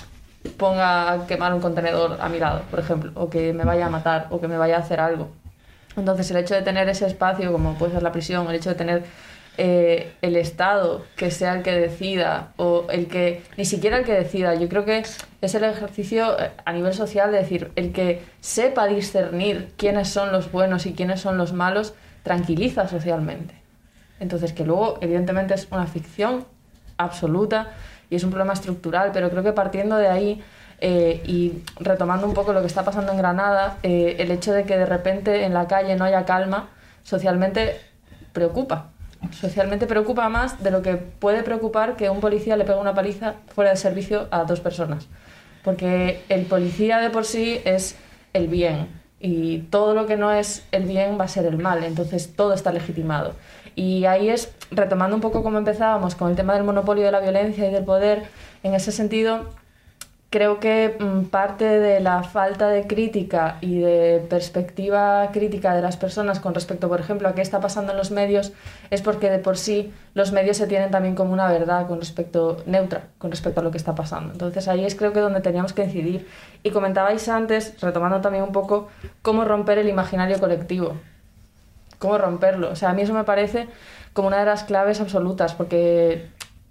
ponga a quemar un contenedor a mi lado, por ejemplo, o que me vaya a matar, o que me vaya a hacer algo. Entonces, el hecho de tener ese espacio, como puede ser la prisión, el hecho de tener eh, el Estado que sea el que decida, o el que, ni siquiera el que decida, yo creo que es el ejercicio a nivel social de decir, el que sepa discernir quiénes son los buenos y quiénes son los malos, tranquiliza socialmente. Entonces, que luego, evidentemente, es una ficción absoluta, y es un problema estructural, pero creo que partiendo de ahí eh, y retomando un poco lo que está pasando en Granada, eh, el hecho de que de repente en la calle no haya calma, socialmente preocupa. Socialmente preocupa más de lo que puede preocupar que un policía le pegue una paliza fuera de servicio a dos personas. Porque el policía de por sí es el bien, y todo lo que no es el bien va a ser el mal, entonces todo está legitimado. Y ahí es, retomando un poco como empezábamos con el tema del monopolio de la violencia y del poder, en ese sentido, creo que mmm, parte de la falta de crítica y de perspectiva crítica de las personas con respecto, por ejemplo, a qué está pasando en los medios, es porque de por sí los medios se tienen también como una verdad con respecto, neutra con respecto a lo que está pasando. Entonces ahí es creo que donde teníamos que incidir. Y comentabais antes, retomando también un poco, cómo romper el imaginario colectivo. Cómo romperlo. O sea, a mí eso me parece como una de las claves absolutas, porque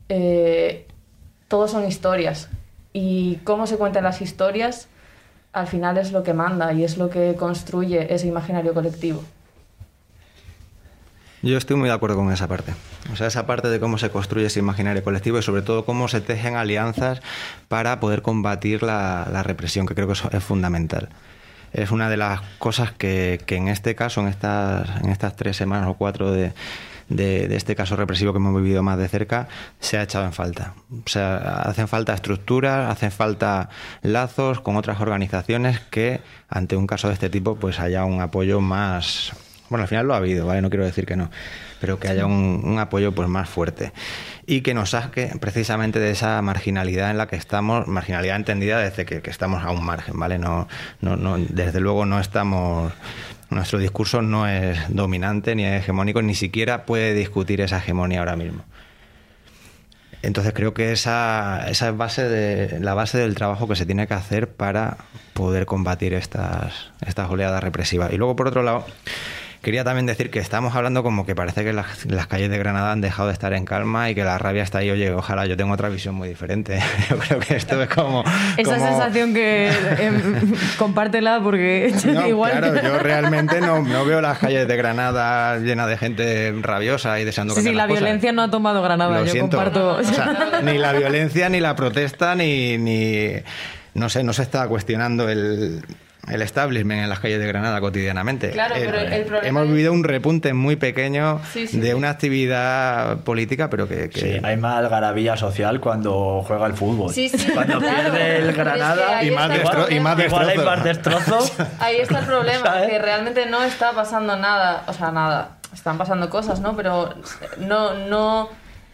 eh, todos son historias. Y cómo se cuentan las historias, al final es lo que manda y es lo que construye ese imaginario colectivo. Yo estoy muy de acuerdo con esa parte. O sea, esa parte de cómo se construye ese imaginario colectivo y sobre todo cómo se tejen alianzas para poder combatir la, la represión, que creo que eso es fundamental. Es una de las cosas que, que en este caso, en estas, en estas tres semanas o cuatro de, de, de este caso represivo que hemos vivido más de cerca, se ha echado en falta. O sea, hacen falta estructuras, hacen falta lazos con otras organizaciones que ante un caso de este tipo pues haya un apoyo más... Bueno, al final lo ha habido, ¿vale? No quiero decir que no, pero que haya un, un apoyo pues más fuerte y que nos saque precisamente de esa marginalidad en la que estamos, marginalidad entendida desde que, que estamos a un margen, ¿vale? No, no, no, desde luego no estamos, nuestro discurso no es dominante ni es hegemónico, ni siquiera puede discutir esa hegemonía ahora mismo. Entonces creo que esa, esa es base de, la base del trabajo que se tiene que hacer para poder combatir estas, estas oleadas represivas. Y luego, por otro lado, quería también decir que estamos hablando como que parece que las, las calles de Granada han dejado de estar en calma y que la rabia está ahí. Oye, ojalá yo tenga otra visión muy diferente. Yo creo que esto es como... Esa como... sensación que eh, compártela porque no, igual... Claro, yo realmente no, no veo las calles de Granada llenas de gente rabiosa y deseando sí, que sí, la cosas. Violencia no ha tomado Granada, Lo yo siento. comparto... O sea, ni la violencia, ni la protesta, ni... ni no sé, no se está cuestionando el... el establishment en las calles de Granada cotidianamente. Claro, pero el, el problema hemos vivido un repunte muy pequeño sí, sí, de sí. una actividad política, pero que... que... Sí, hay más algarabía social cuando juega el fútbol. Sí, sí, cuando claro. pierde el Granada y, más destro y más igual hay destrozos. más destrozos. Ahí está el problema, ¿sabes? que realmente no está pasando nada, o sea, nada, están pasando cosas, ¿no? Pero no, no,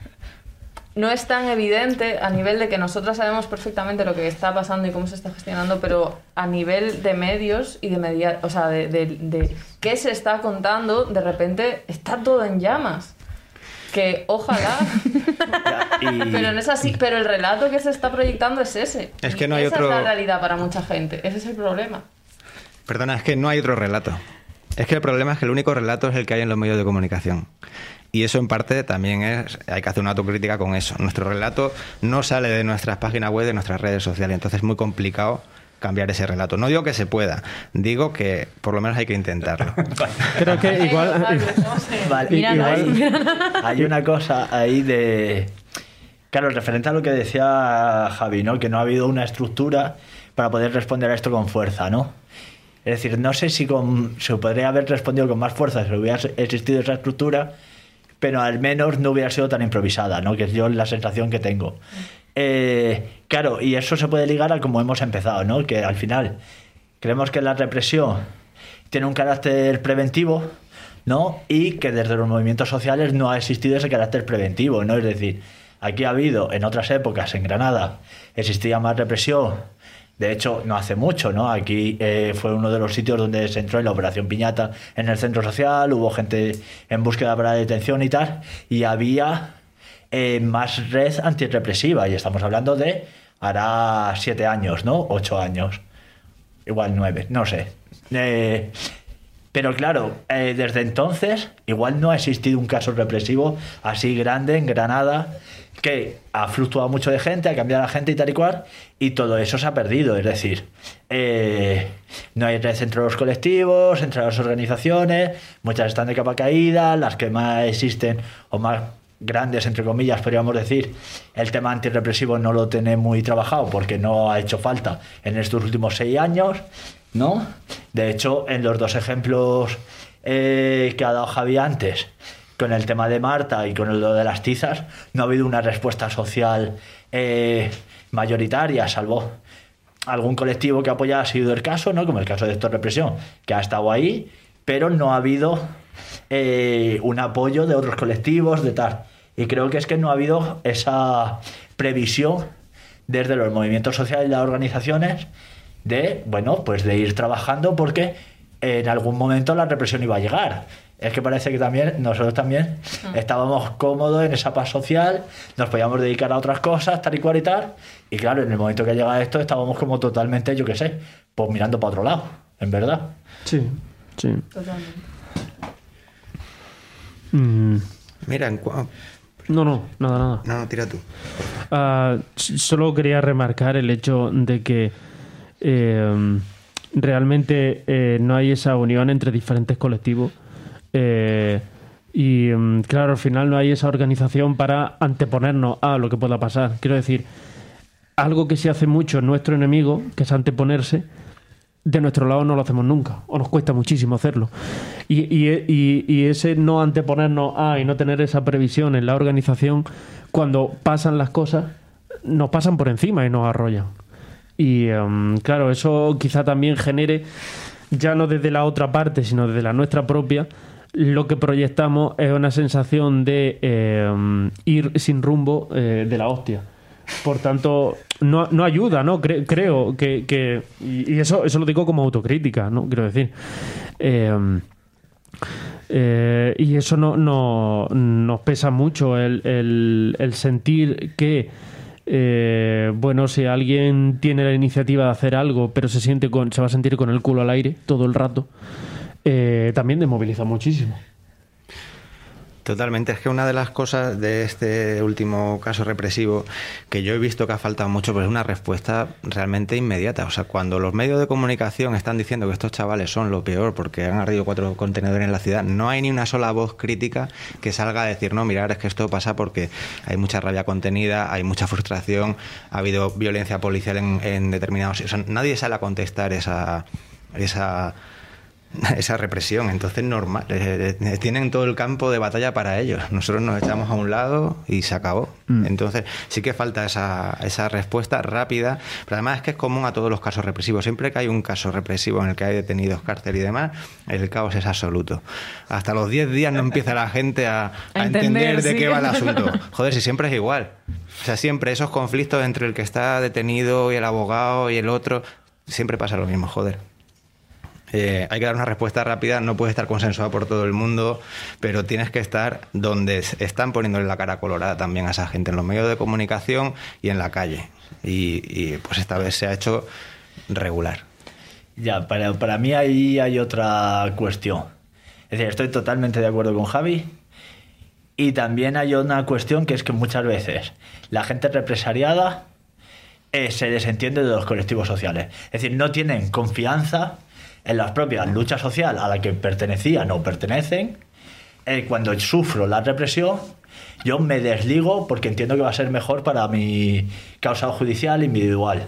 no es tan evidente a nivel de que nosotras sabemos perfectamente lo que está pasando y cómo se está gestionando, pero a nivel de medios y de media, o sea, de, de, de qué se está contando, de repente está todo en llamas. Que ojalá, Ya, y... pero no es así, pero el relato que se está proyectando es ese. Es que Y no hay esa otro... es la realidad para mucha gente, ese es el problema. Perdona, es que no hay otro relato. Es que el problema es que el único relato es el que hay en los medios de comunicación. Y eso en parte también es, hay que hacer una autocrítica con eso. Nuestro relato no sale de nuestras páginas web, de nuestras redes sociales, entonces es muy complicado cambiar ese relato. No digo que se pueda, digo que por lo menos hay que intentarlo. Creo que igual... Vale, Mira, hay, hay una cosa ahí de... Claro, referente a lo que decía Javi, ¿no? Que no ha habido una estructura para poder responder a esto con fuerza, ¿no? Es decir, no sé si con, se podría haber respondido con más fuerza si hubiera existido esa estructura, pero al menos no hubiera sido tan improvisada, ¿no? Que es yo la sensación que tengo. Eh, claro, y eso se puede ligar a cómo hemos empezado, ¿no? Que al final creemos que la represión tiene un carácter preventivo, ¿no? Y que desde los movimientos sociales no ha existido ese carácter preventivo, ¿no? Es decir, aquí ha habido, en otras épocas, en Granada, existía más represión. De hecho, no hace mucho, ¿no? Aquí eh, fue uno de los sitios donde se entró en la Operación Piñata en el centro social, hubo gente en búsqueda para detención y tal, y había eh, más red antirrepresiva, y estamos hablando de hará siete años, ¿no? Ocho años, igual nueve, no sé. Eh, pero claro, eh, desde entonces igual no ha existido un caso represivo así grande en Granada, que ha fluctuado mucho de gente, ha cambiado la gente y tal y cual, y todo eso se ha perdido. Es decir, eh, no hay red entre los colectivos, entre las organizaciones, muchas están de capa caída, las que más existen o más grandes, entre comillas, podríamos decir, el tema antirrepresivo no lo tiene muy trabajado porque no ha hecho falta en estos últimos seis años, ¿no? De hecho, en los dos ejemplos eh, que ha dado Javi antes, con el tema de Marta y con lo de las tizas, no ha habido una respuesta social eh, mayoritaria, salvo algún colectivo que apoya, ha sido el caso, ¿no? Como el caso de Stop Represión, que ha estado ahí, pero no ha habido eh, un apoyo de otros colectivos, de tal. Y creo que es que no ha habido esa previsión desde los movimientos sociales y las organizaciones de, bueno, pues de ir trabajando porque en algún momento la represión iba a llegar. Es que parece que también nosotros también estábamos cómodos en esa paz social, nos podíamos dedicar a otras cosas, tal y cual y tal. Y claro, en el momento que llega esto, estábamos como totalmente, yo qué sé, pues mirando para otro lado, en verdad. Sí, sí. Totalmente. Mm. Mira, en cua... No, no, nada, nada. No, no, tira tú. Uh, solo quería remarcar el hecho de que eh, realmente eh, no hay esa unión entre diferentes colectivos. Eh, Y claro, al final no hay esa organización para anteponernos a lo que pueda pasar. Quiero decir, algo que se hace mucho en nuestro enemigo, que es anteponerse, de nuestro lado no lo hacemos nunca, o nos cuesta muchísimo hacerlo. Y, y, y, y ese no anteponernos a y no tener esa previsión en la organización, cuando pasan las cosas, nos pasan por encima y nos arrollan. Y um, claro, eso quizá también genere, ya no desde la otra parte, sino desde la nuestra propia, lo que proyectamos es una sensación de eh, ir sin rumbo eh, de la hostia. Por tanto, no, no ayuda, ¿no? Cre- creo que... que y eso, eso lo digo como autocrítica, ¿no? Quiero decir. Eh, eh, y eso no, no, nos pesa mucho, el, el, el sentir que, eh, bueno, si alguien tiene la iniciativa de hacer algo, pero se siente con, se va a sentir con el culo al aire todo el rato, eh, también desmoviliza muchísimo. Totalmente, es que una de las cosas de este último caso represivo que yo he visto que ha faltado mucho, pues es una respuesta realmente inmediata. O sea, cuando los medios de comunicación están diciendo que estos chavales son lo peor porque han ardido cuatro contenedores en la ciudad, no hay ni una sola voz crítica que salga a decir, no, mirar, es que esto pasa porque hay mucha rabia contenida, hay mucha frustración, ha habido violencia policial en, en determinados... O sea, nadie sale a contestar esa... esa esa represión, entonces normal, eh, eh, tienen todo el campo de batalla para ellos, nosotros nos echamos a un lado y se acabó. Mm. Entonces sí que falta esa, esa respuesta rápida, pero además es que es común a todos los casos represivos, siempre que hay un caso represivo en el que hay detenidos, cárcel y demás, el caos es absoluto. Hasta los diez días no empieza la gente a, a, a entender, entender de sí. qué va el asunto. Joder, si siempre es igual, o sea, siempre esos conflictos entre el que está detenido y el abogado y el otro, siempre pasa lo mismo, joder. Eh, hay que dar una respuesta rápida, no puede estar consensuada por todo el mundo, pero tienes que estar donde están poniéndole la cara colorada también a esa gente, en los medios de comunicación y en la calle. Y, y pues esta vez se ha hecho regular. Ya, para, para mí ahí hay otra cuestión. Es decir, estoy totalmente de acuerdo con Javi. Y también hay una cuestión que es que muchas veces la gente represaliada eh, se desentiende de los colectivos sociales. Es decir, no tienen confianza en las propias luchas sociales a las que pertenecían o pertenecen. Eh, cuando sufro la represión, yo me desligo porque entiendo que va a ser mejor para mi causa judicial individual.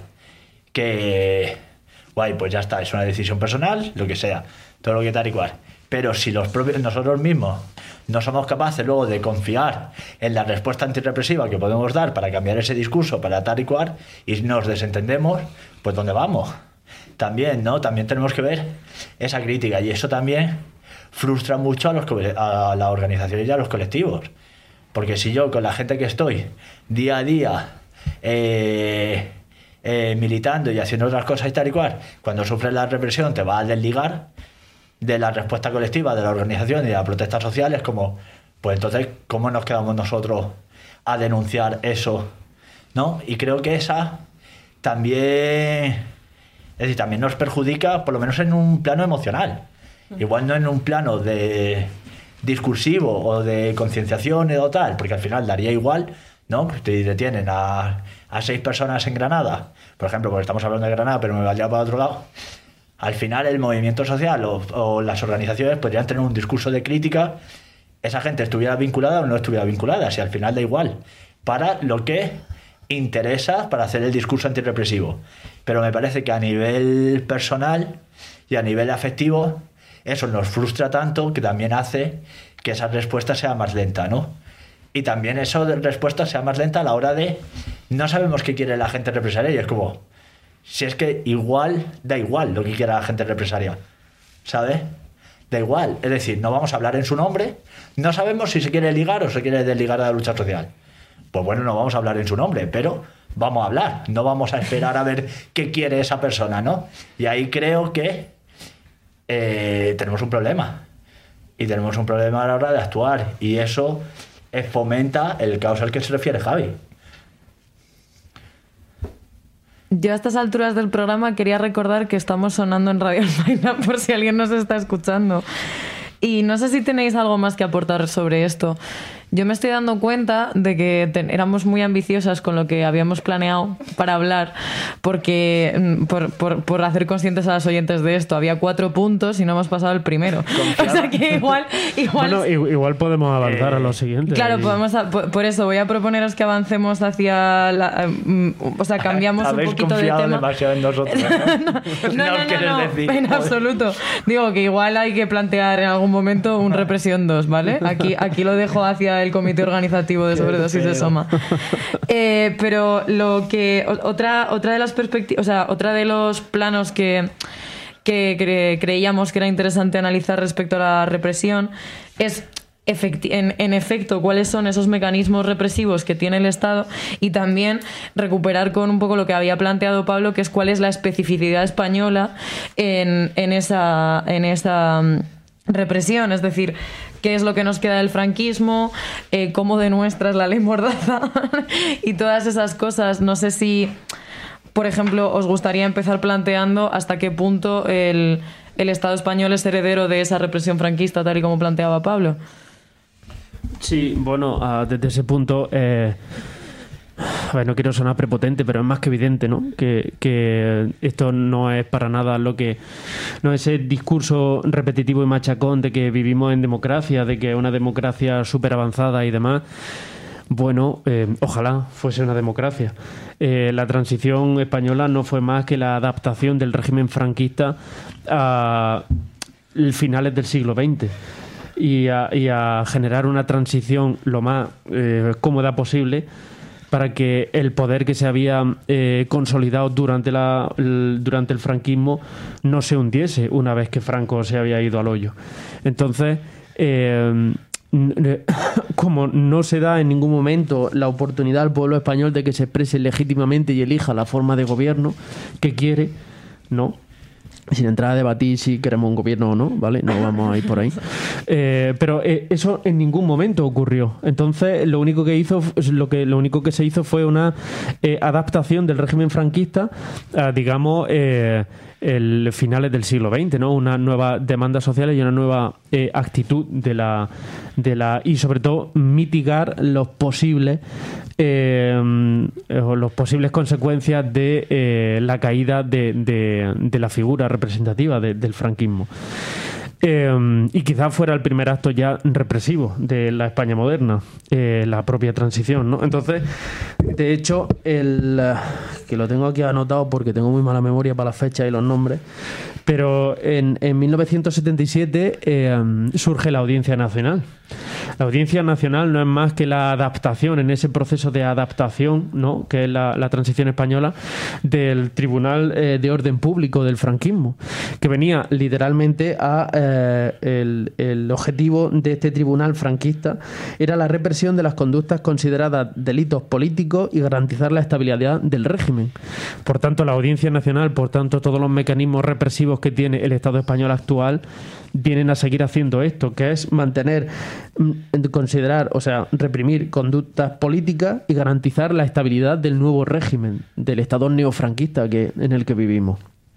Que, guay, pues ya está, es una decisión personal, lo que sea, todo lo que tal y cual. Pero si los propios, nosotros mismos no somos capaces luego de confiar en la respuesta antirrepresiva que podemos dar para cambiar ese discurso, para tal y cual, y nos desentendemos, pues ¿dónde vamos? También, ¿no? También tenemos que ver esa crítica, y eso también frustra mucho a, los, a las organizaciones y a los colectivos. Porque si yo con la gente que estoy día a día eh, eh, militando y haciendo otras cosas y tal y cual, cuando sufres la represión te va a desligar de la respuesta colectiva de la organización y de la protesta social, es como, pues entonces, ¿cómo nos quedamos nosotros a denunciar eso? ¿No? Y creo que esa también... Es decir, también nos perjudica, por lo menos en un plano emocional. Igual no en un plano de discursivo o de concienciación o tal, porque al final daría igual, ¿no? Pues te detienen a, a seis personas en Granada, por ejemplo, porque estamos hablando de Granada, pero me valdría para otro lado. Al final el movimiento social o, o las organizaciones podrían tener un discurso de crítica, esa gente estuviera vinculada o no estuviera vinculada, si al final da igual, para lo que interesa para hacer el discurso antirrepresivo. Pero me parece que a nivel personal y a nivel afectivo eso nos frustra tanto que también hace que esa respuesta sea más lenta, ¿no? Y también eso de respuesta sea más lenta a la hora de no sabemos qué quiere la gente represaria, y es como, si es que igual da igual lo que quiera la gente represaria, ¿sabes? Da igual, es decir, no vamos a hablar en su nombre, no sabemos si se quiere ligar o se quiere desligar de la lucha social. Pues bueno, no vamos a hablar en su nombre, pero vamos a hablar, no vamos a esperar a ver qué quiere esa persona, ¿no? Y ahí creo que eh, tenemos un problema, y tenemos un problema a la hora de actuar, y eso eh, fomenta el caos al que se refiere Javi. Yo a estas alturas del programa quería recordar que estamos sonando en Radio Albaina por si alguien nos está escuchando. Y no sé si tenéis algo más que aportar sobre esto. yo me estoy dando cuenta de que ten, éramos muy ambiciosas con lo que habíamos planeado para hablar, porque por, por, por hacer conscientes a las oyentes de esto, había cuatro puntos y no hemos pasado el primero. Confiado. O sea que igual... igual bueno, igual podemos avanzar eh, a lo siguiente. Claro, y... podemos a, por, por eso voy a proponeros que avancemos hacia... La, um, o sea, cambiamos un poquito de tema. Habéis confiado demasiado en nosotros, ¿no? no, no, no, no, no, decir, en joder. absoluto. Digo que igual hay que plantear en algún momento un Represión dos, ¿vale? Aquí, aquí lo dejo hacia el comité organizativo de sobredosis de Soma. Eh, pero lo que... Otra, otra de las perspectivas... O sea, otra de los planos que... que cre- creíamos que era interesante analizar respecto a la represión es efecti- en, en efecto cuáles son esos mecanismos represivos que tiene el Estado, y también recuperar con un poco lo que había planteado Pablo, que es cuál es la especificidad española en, en esa, en esa um, represión, es decir, qué es lo que nos queda del franquismo, eh, cómo denuestra es la ley Mordaza y todas esas cosas. No sé si... Por ejemplo, ¿os gustaría empezar planteando hasta qué punto el, el Estado español es heredero de esa represión franquista, tal y como planteaba Pablo? Sí, bueno, uh, desde ese punto, eh, a ver, no quiero sonar prepotente, pero es más que evidente, ¿no? Que, que esto no es para nada lo que... No es ese discurso repetitivo y machacón de que vivimos en democracia, de que es una democracia súper avanzada y demás. Bueno, eh, ojalá fuese una democracia. Eh, la transición española no fue más que la adaptación del régimen franquista a finales del siglo veinte y a, y a generar una transición lo más eh, cómoda posible para que el poder que se había eh, consolidado durante, la, el, durante el franquismo no se hundiese una vez que Franco se había ido al hoyo. Entonces... Eh, como no se da en ningún momento la oportunidad al pueblo español de que se exprese legítimamente y elija la forma de gobierno que quiere, ¿no? Sin entrar a debatir si queremos un gobierno o no, ¿vale? No vamos a ir por ahí. Eh, pero eh, eso en ningún momento ocurrió. Entonces, lo único que hizo, lo que lo único que se hizo fue una eh, adaptación del régimen franquista, a, digamos, eh, el finales del siglo veinte, ¿no? Una nueva demanda social y una nueva eh, actitud de la de la y sobre todo mitigar los posibles eh, los posibles consecuencias de eh, la caída de, de, de la figura representativa de, del franquismo. Eh, y quizás fuera el primer acto ya represivo de la España moderna, eh, la propia transición, ¿no? Entonces, de hecho, el que lo tengo aquí anotado porque tengo muy mala memoria para las fechas y los nombres, pero en, en mil novecientos setenta y siete eh, surge la Audiencia Nacional. La Audiencia Nacional no es más que la adaptación, en ese proceso de adaptación, ¿no? Que es la, la transición española, del Tribunal eh, de Orden Público del franquismo, que venía literalmente a... Eh, el, el objetivo de este tribunal franquista era la represión de las conductas consideradas delitos políticos y garantizar la estabilidad del régimen. Por tanto, la Audiencia Nacional, por tanto, todos los mecanismos represivos que tiene el Estado español actual vienen a seguir haciendo esto, que es mantener, considerar, o sea, reprimir conductas políticas y garantizar la estabilidad del nuevo régimen, del Estado neofranquista que, en el que vivimos.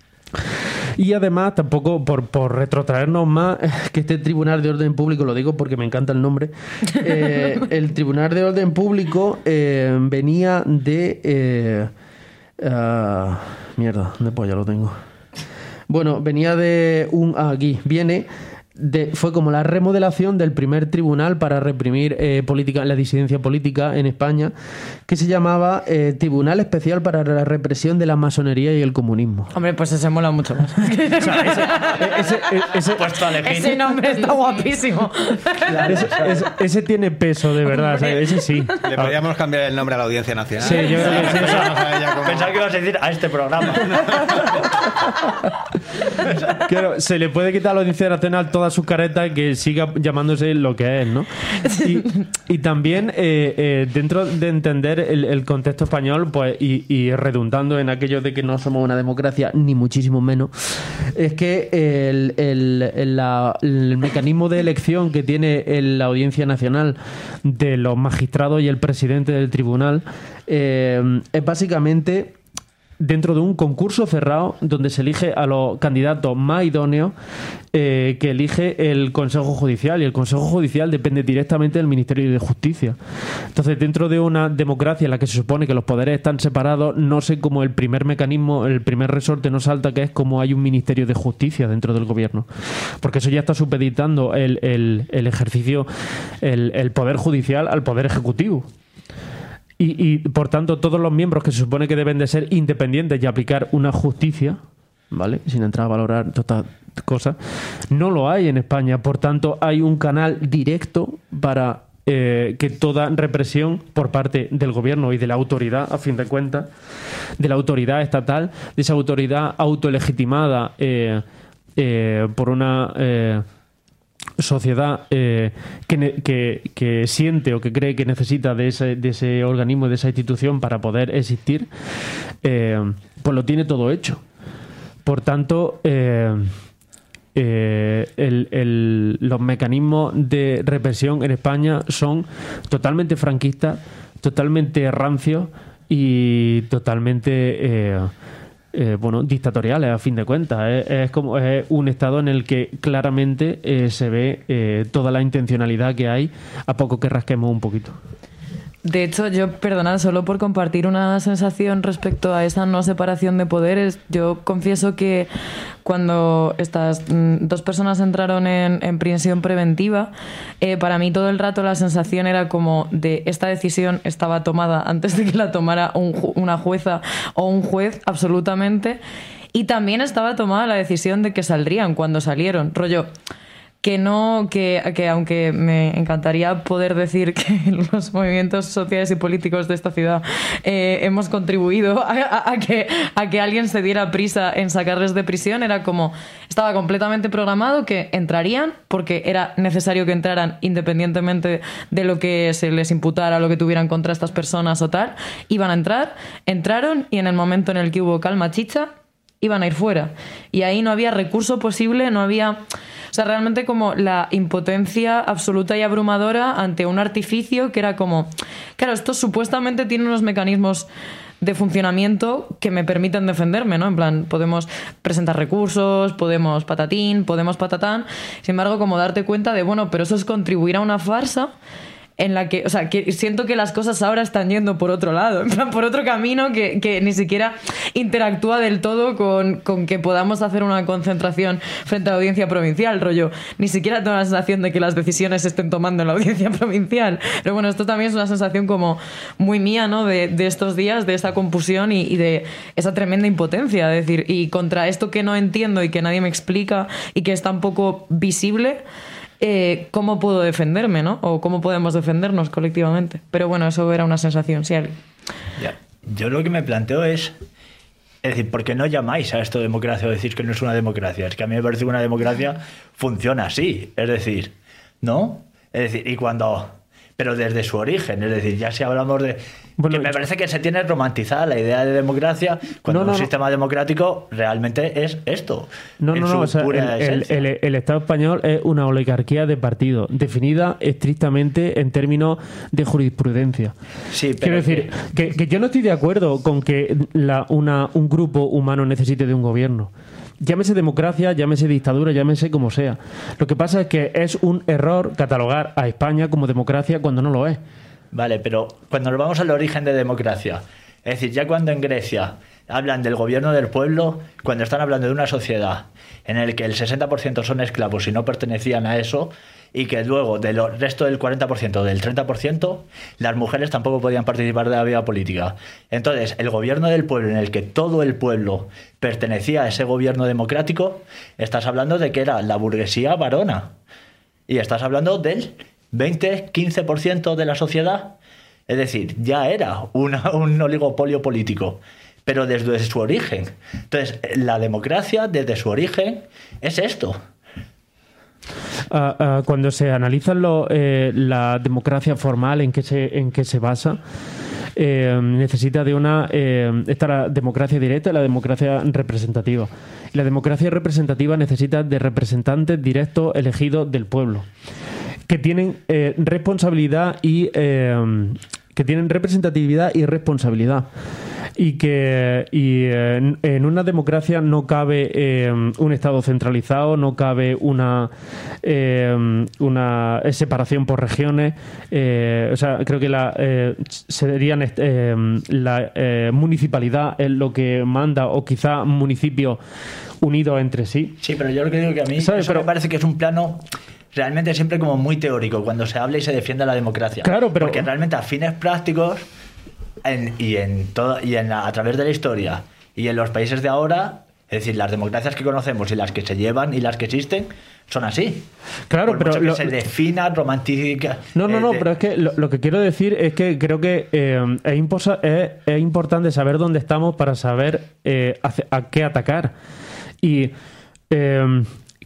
Y además, tampoco, por, por retrotraernos más, que este Tribunal de Orden Público, lo digo porque me encanta el nombre, eh, el Tribunal de Orden Público eh, venía de... Eh, uh, mierda, ¿dónde pues ya lo tengo? Bueno, venía de un... Ah, aquí, viene... De, fue como la remodelación del primer tribunal para reprimir eh, política, la disidencia política en España, que se llamaba eh, Tribunal Especial para la Represión de la Masonería y el Comunismo. Hombre, pues ese mola mucho más. O sea, ese, ese, ese, ese, ese nombre está guapísimo. Claro, ese, ese, ese tiene peso, de verdad. O sea, ese sí. Le podríamos cambiar el nombre a la Audiencia Nacional. Sí, yo creo que sí. Pensaba que ibas a decir a este programa. Claro, se le puede quitar a la Audiencia Nacional toda su careta, que siga llamándose lo que es, ¿no? Y, y también eh, eh, dentro de entender el, el contexto español, pues y, y redundando en aquello de que no somos una democracia, ni muchísimo menos, es que el, el, el, la, el mecanismo de elección que tiene la Audiencia Nacional de los magistrados y el presidente del tribunal eh, es básicamente dentro de un concurso cerrado donde se elige a los candidatos más idóneos eh, que elige el Consejo Judicial, y el Consejo Judicial depende directamente del Ministerio de Justicia. Entonces, dentro de una democracia en la que se supone que los poderes están separados, no sé cómo el primer mecanismo, el primer resorte no salta, que es como hay un Ministerio de Justicia dentro del gobierno, porque eso ya está supeditando el, el, el ejercicio, el, el poder judicial al poder ejecutivo. Y, y, por tanto, todos los miembros que se supone que deben de ser independientes y aplicar una justicia, ¿vale?, sin entrar a valorar todas estas cosas, no lo hay en España. Por tanto, hay un canal directo para eh, que toda represión por parte del gobierno y de la autoridad, a fin de cuentas, de la autoridad estatal, de esa autoridad autolegitimada eh, eh, por una... Eh, sociedad eh, que, que, que siente o que cree que necesita de ese, de ese organismo, de esa institución para poder existir, eh, pues lo tiene todo hecho. Por tanto, eh, eh, el, el, los mecanismos de represión en España son totalmente franquistas, totalmente rancios y totalmente... Eh, Eh, bueno, dictatoriales, a fin de cuentas. Es, es como es un estado en el que claramente eh, se ve eh, toda la intencionalidad que hay, a poco que rasquemos un poquito. De hecho, yo, perdonad, solo por compartir una sensación respecto a esa no separación de poderes, yo confieso que cuando estas mm, dos personas entraron en, en prisión preventiva, eh, para mí todo el rato la sensación era como de esta decisión estaba tomada antes de que la tomara un ju- una jueza o un juez, absolutamente, y también estaba tomada la decisión de que saldrían cuando salieron, rollo... que no, que, que aunque me encantaría poder decir que los movimientos sociales y políticos de esta ciudad eh, hemos contribuido a, a, a, que, a que alguien se diera prisa en sacarles de prisión, era como, estaba completamente programado que entrarían, porque era necesario que entraran independientemente de lo que se les imputara, lo que tuvieran contra estas personas o tal, iban a entrar, entraron y en el momento en el que hubo calma chicha, iban a ir fuera. Y ahí no había recurso posible, no había... O sea, realmente como la impotencia absoluta y abrumadora ante un artificio que era como... Claro, esto supuestamente tiene unos mecanismos de funcionamiento que me permiten defenderme, ¿no? En plan, podemos presentar recursos, podemos patatín, podemos patatán. Sin embargo, como darte cuenta de, bueno, pero eso es contribuir a una farsa en la que, o sea, que siento que las cosas ahora están yendo por otro lado, en plan, por otro camino que, que ni siquiera interactúa del todo con, con que podamos hacer una concentración frente a la audiencia provincial, rollo. Ni siquiera tengo la sensación de que las decisiones se estén tomando en la audiencia provincial. Pero bueno, esto también es una sensación como muy mía, ¿no? De, de estos días, de esta confusión y, y de esa tremenda impotencia. Es decir, y contra esto que no entiendo y que nadie me explica y que es tan poco visible... Eh, ¿cómo puedo defenderme, no? O cómo podemos defendernos colectivamente. Pero bueno, eso era una sensación, sí. Ya. Yo lo que me planteo es, es decir, ¿por qué no llamáis a esto democracia o decís que no es una democracia? Es que a mí me parece que una democracia funciona así, es decir, ¿no? Es decir, y cuando... Pero desde su origen, es decir, ya si hablamos de... Bueno, que me parece que se tiene romantizada la idea de democracia cuando no, no, un sistema no. democrático realmente es esto. No, no, no, o sea, el, el, el, el Estado español es una oligarquía de partidos, definida estrictamente en términos de jurisprudencia. Sí, pero Quiero decir, que, que yo no estoy de acuerdo con que la, una, un grupo humano necesite de un gobierno. Llámese democracia, llámese dictadura, llámese como sea. Lo que pasa es que es un error catalogar a España como democracia cuando no lo es. Vale, pero cuando nos vamos al origen de democracia, es decir, ya cuando en Grecia hablan del gobierno del pueblo, cuando están hablando de una sociedad en la que el sesenta por ciento son esclavos y no pertenecían a eso, y que luego del resto del cuarenta por ciento, del treinta por ciento, las mujeres tampoco podían participar de la vida política. Entonces, el gobierno del pueblo, en el que todo el pueblo pertenecía a ese gobierno democrático, estás hablando de que era la burguesía varona. Y estás hablando del veinte, quince por ciento de la sociedad. Es decir, ya era una, un oligopolio político, pero desde su origen. Entonces, la democracia, desde su origen, es esto. Uh, uh, cuando se analiza lo, eh, la democracia formal, en qué se, en qué se basa, eh, necesita de una... Eh, está la democracia directa y la democracia representativa. La democracia representativa necesita de representantes directos elegidos del pueblo, que tienen eh, responsabilidad y... Eh, que tienen representatividad y responsabilidad. y que y, eh, en una democracia no cabe eh, un Estado centralizado, no cabe una, eh, una separación por regiones. Eh, o sea, creo que la, eh, serían eh, la eh, municipalidad es lo que manda, o quizá municipios unidos entre sí. Sí, pero yo lo que digo que a mí ¿sabes? eso Pero, me parece que es un plano realmente siempre como muy teórico cuando se habla y se defiende la democracia. Claro, pero porque realmente a fines prácticos en, y en toda y en la, a través de la historia y en los países de ahora, es decir, las democracias que conocemos y las que se llevan y las que existen son así. Claro, por pero mucho que lo, se defina romántica. No, no, eh, no, de, pero es que lo, lo que quiero decir es que creo que eh, es, imposa, es, es importante saber dónde estamos para saber eh, a, a qué atacar. Y eh,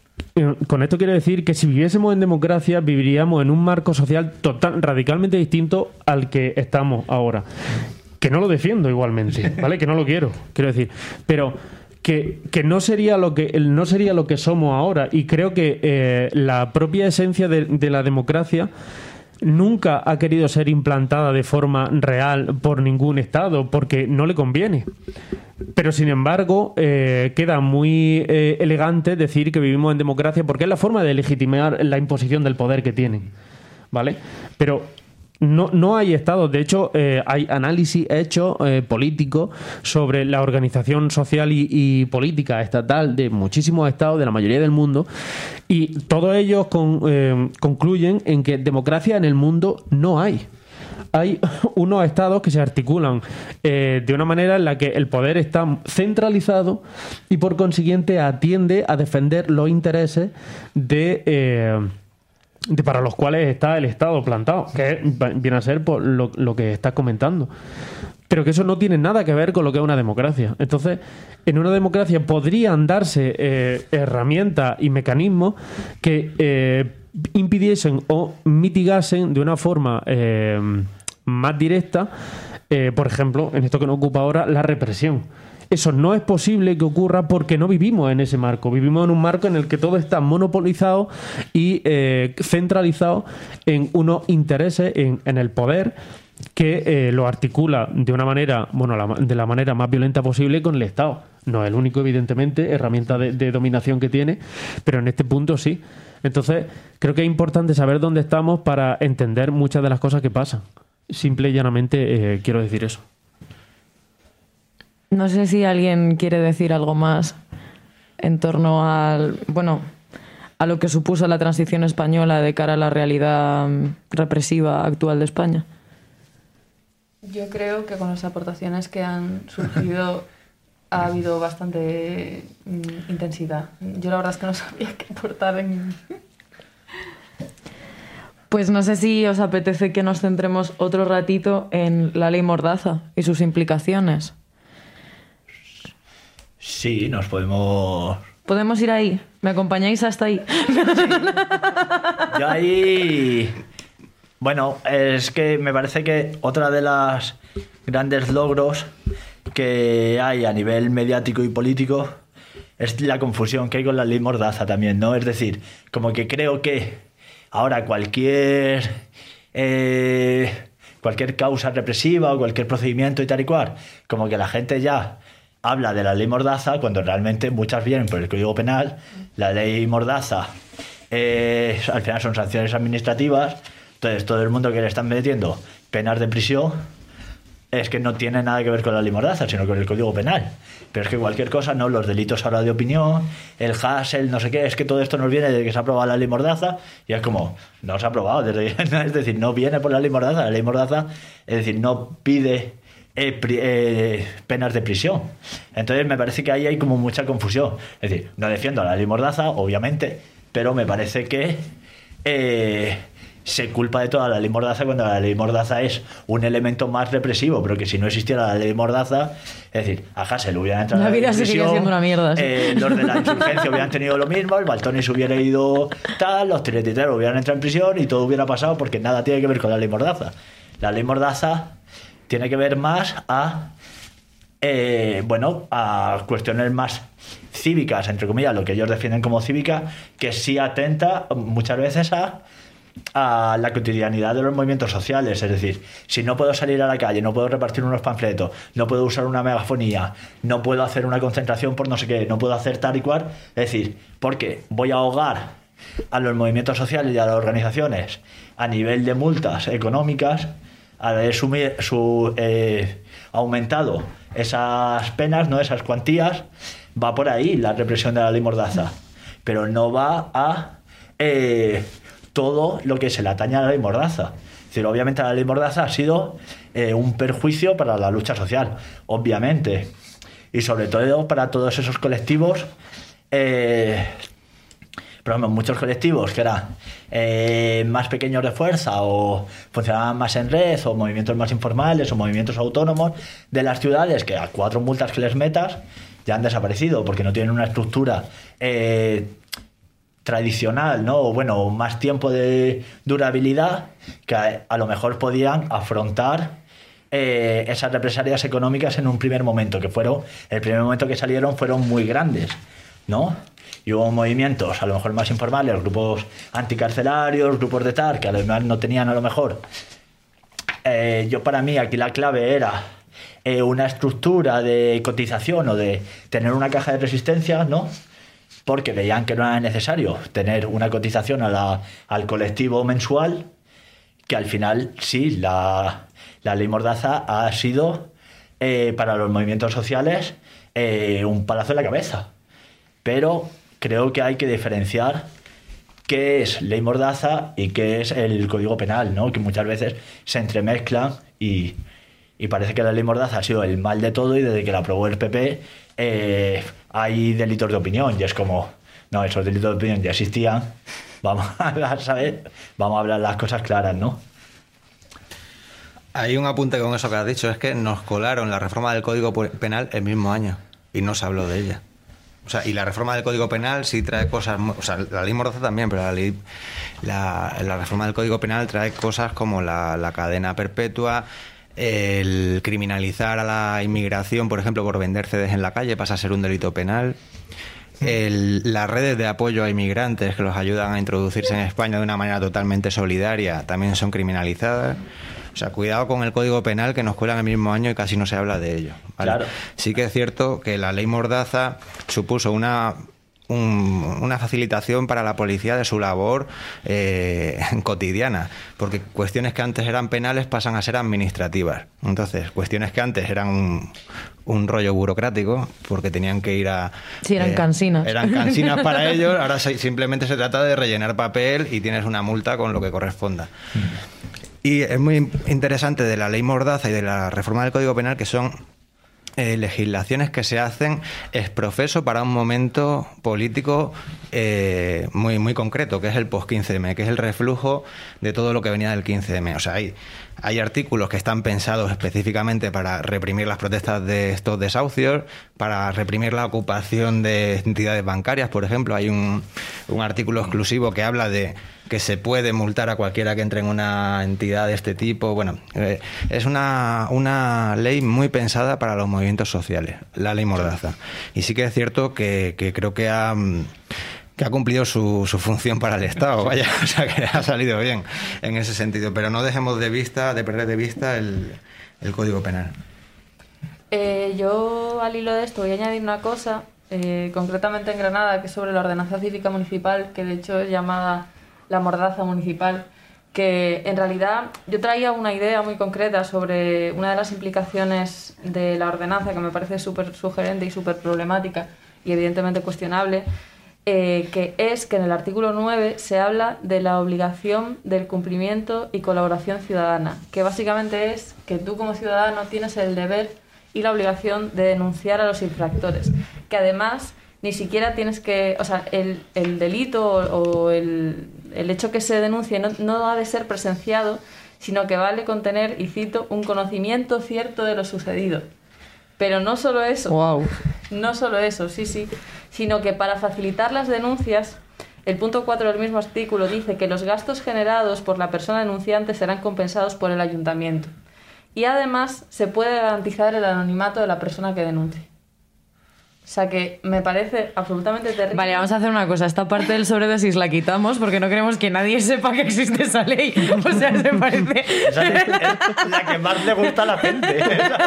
con esto quiero decir que si viviésemos en democracia, viviríamos en un marco social total, radicalmente distinto al que estamos ahora. Que no lo defiendo igualmente, ¿vale? Que no lo quiero, quiero decir. Pero que, que no sería lo que no sería lo que somos ahora. Y creo que eh, la propia esencia de, de la democracia nunca ha querido ser implantada de forma real por ningún Estado, porque no le conviene. Pero, sin embargo, eh, queda muy eh, elegante decir que vivimos en democracia porque es la forma de legitimar la imposición del poder que tienen, ¿vale? Pero no, no hay estados. De hecho, eh, hay análisis hechos eh, políticos sobre la organización social y, y política estatal de muchísimos estados, de la mayoría del mundo, y todos ellos con, eh, concluyen en que democracia en el mundo no hay. Hay unos estados que se articulan eh, de una manera en la que el poder está centralizado y por consiguiente atiende a defender los intereses de, eh, de para los cuales está el Estado plantado, que viene a ser por lo, lo que estás comentando. Pero que eso no tiene nada que ver con lo que es una democracia. Entonces, en una democracia podrían darse eh, herramientas y mecanismos que eh, impidiesen o mitigasen de una forma eh, más directa, eh, por ejemplo, en esto que nos ocupa ahora, la represión. Eso no es posible que ocurra porque no vivimos en ese marco. Vivimos en un marco en el que todo está monopolizado y eh, centralizado en unos intereses, en, en el poder, que eh, lo articula de una manera, bueno, la, de la manera más violenta posible con el Estado. No es el único, evidentemente, herramienta de, de dominación que tiene, pero en este punto sí. Entonces, creo que es importante saber dónde estamos para entender muchas de las cosas que pasan. Simple y llanamente eh, quiero decir eso. No sé si alguien quiere decir algo más en torno al, bueno, a lo que supuso la transición española de cara a la realidad represiva actual de España. Yo creo que con las aportaciones que han surgido ha habido bastante mm, intensidad. Yo la verdad es que no sabía qué aportar en... Pues no sé si os apetece que nos centremos otro ratito en la ley Mordaza y sus implicaciones. Sí, nos podemos... ¿Podemos ir ahí? ¿Me acompañáis hasta ahí? Sí. Yo ahí... Bueno, es que me parece que otra de las grandes logros que hay a nivel mediático y político es la confusión que hay con la ley Mordaza también, ¿no? Es decir, como que creo que ahora cualquier eh, cualquier causa represiva o cualquier procedimiento y tal y cual, como que la gente ya habla de la ley Mordaza cuando realmente muchas vienen por el Código Penal. La ley Mordaza eh, al final son sanciones administrativas. Entonces, todo el mundo que le están metiendo penas de prisión es que no tiene nada que ver con la ley Mordaza, sino con el Código Penal. Pero es que cualquier cosa, ¿no? Los delitos ahora de opinión, el hash, el no sé qué, es que todo esto nos viene desde que se ha aprobado la ley Mordaza y es como, no se ha aprobado, desde, es decir, no viene por la ley Mordaza. La ley Mordaza, es decir, no pide eh, pri, eh, penas de prisión. Entonces, me parece que ahí hay como mucha confusión. Es decir, no defiendo la ley Mordaza, obviamente, pero me parece que... Eh, se culpa de toda la ley Mordaza cuando la ley Mordaza es un elemento más represivo, pero que si no existiera la ley Mordaza, es decir, a Hasél hubieran entrado la vida en prisión, seguiría siendo una mierda, ¿sí? eh, los de la insurgencia hubieran tenido lo mismo, el Baltoni se hubiera ido tal, los tiretiteros hubieran entrado en prisión y todo hubiera pasado porque nada tiene que ver con la ley Mordaza. La ley Mordaza tiene que ver más a eh, bueno, a cuestiones más cívicas, entre comillas, lo que ellos defienden como cívica, que sí atenta muchas veces a a la cotidianidad de los movimientos sociales. Es decir, si no puedo salir a la calle, no puedo repartir unos panfletos, no puedo usar una megafonía, no puedo hacer una concentración por no sé qué, no puedo hacer tal y cual, es decir, porque voy a ahogar a los movimientos sociales y a las organizaciones a nivel de multas económicas, al haber sumi- su, eh, aumentado esas penas, ¿no?, esas cuantías, va por ahí la represión de la ley Mordaza, pero no va a eh, todo lo que se le atañe a la ley Mordaza. Es decir, obviamente la ley Mordaza ha sido eh, un perjuicio para la lucha social, obviamente, y sobre todo para todos esos colectivos, eh, por ejemplo, muchos colectivos que eran eh, más pequeños de fuerza o funcionaban más en red, o movimientos más informales o movimientos autónomos de las ciudades, que a cuatro multas que les metas ya han desaparecido porque no tienen una estructura eh, tradicional, ¿no? O bueno, más tiempo de durabilidad, que a, a lo mejor podían afrontar eh, esas represalias económicas en un primer momento, que fueron, el primer momento que salieron fueron muy grandes, ¿no? Y hubo movimientos a lo mejor más informales, grupos anticarcelarios, grupos de tal, que además no tenían a lo mejor... Eh, yo para mí aquí la clave era eh, una estructura de cotización o de tener una caja de resistencia, ¿no? Porque veían que no era necesario tener una cotización a la, al colectivo mensual, que al final sí, la, la ley Mordaza ha sido eh, para los movimientos sociales eh, un palazo en la cabeza. Pero creo que hay que diferenciar qué es ley Mordaza y qué es el Código Penal, ¿no? Que muchas veces se entremezclan y, y parece que la ley Mordaza ha sido el mal de todo, y desde que la aprobó el P P eh, hay delitos de opinión, y es como, no, esos delitos de opinión ya existían, vamos a hablar, ¿sabes? Vamos a hablar las cosas claras, ¿no? Hay un apunte con eso que has dicho, es que nos colaron la reforma del Código Penal el mismo año y no se habló de ella. O sea, y la reforma del Código Penal sí trae cosas... O sea, la ley Mordaza también, pero la ley... La, la reforma del Código Penal trae cosas como la, la cadena perpetua, el criminalizar a la inmigración, por ejemplo, por vender C Ds en la calle, pasa a ser un delito penal. El, las redes de apoyo a inmigrantes que los ayudan a introducirse en España de una manera totalmente solidaria también son criminalizadas. O sea, cuidado con el Código Penal, que nos cuelan el mismo año y casi no se habla de ello, ¿vale? Claro. Sí que es cierto que la ley Mordaza supuso una, un, una facilitación para la policía de su labor eh, cotidiana, porque cuestiones que antes eran penales pasan a ser administrativas. Entonces, cuestiones que antes eran un, un rollo burocrático, porque tenían que ir a... Sí, eran eh, cansinas. Eran cansinas para ellos, ahora simplemente se trata de rellenar papel y tienes una multa con lo que corresponda. Mm. Y es muy interesante de la ley Mordaza y de la reforma del Código Penal que son eh, legislaciones que se hacen ex profeso para un momento político eh, muy, muy concreto, que es el post quince eme, que es el reflujo de todo lo que venía del quince eme. O sea, hay, hay artículos que están pensados específicamente para reprimir las protestas de estos desahucios, para reprimir la ocupación de entidades bancarias, por ejemplo. Hay un, un artículo exclusivo que habla de que se puede multar a cualquiera que entre en una entidad de este tipo. Bueno, eh, es una, una ley muy pensada para los movimientos sociales, la ley Mordaza. Y sí que es cierto que, que creo que ha, que ha cumplido su, su función para el Estado, vaya, o sea, que ha salido bien en ese sentido. Pero no dejemos de vista, de perder de vista el, el Código Penal. Eh, yo, al hilo de esto, voy a añadir una cosa, eh, concretamente en Granada, que es sobre la ordenanza cívica municipal, que de hecho es llamada la Mordaza municipal, que en realidad yo traía una idea muy concreta sobre una de las implicaciones de la ordenanza, que me parece súper sugerente y súper problemática y evidentemente cuestionable, eh, que es que en el artículo nueve se habla de la obligación del cumplimiento y colaboración ciudadana, que básicamente es que tú como ciudadano tienes el deber y la obligación de denunciar a los infractores, que además ni siquiera tienes que... O sea, el, el delito o, o el, el hecho que se denuncie no, no ha de ser presenciado, sino que vale con tener, y cito, un conocimiento cierto de lo sucedido. Pero no solo eso. Wow. No solo eso, sí, sí. Sino que para facilitar las denuncias, el punto cuatro del mismo artículo dice que los gastos generados por la persona denunciante serán compensados por el ayuntamiento. Y además se puede garantizar el anonimato de la persona que denuncie. O sea que me parece absolutamente terrible. Vale, vamos a hacer una cosa. Esta parte del sobredosis la quitamos porque no queremos que nadie sepa que existe esa ley. O sea, se parece... Esa es la que más le gusta a la gente.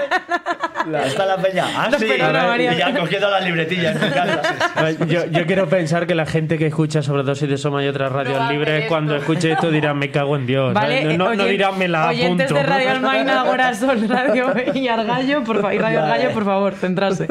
La, está la peña. Ah, No, sí. perdona, María. Y ya cogiendo las libretillas en mi casa. Yo, yo quiero pensar que la gente que escucha Sobredosis de Soma y otras radios No hace libres, esto. cuando escuche esto dirán, me cago en Dios. Vale, ¿sabes? No, no oyen- dirán, me la apunto. Oyentes de Radio Almaina, Agora Sol, Radio y Argallo, por fa- y Radio Vale. Argallo, por favor, centrarse.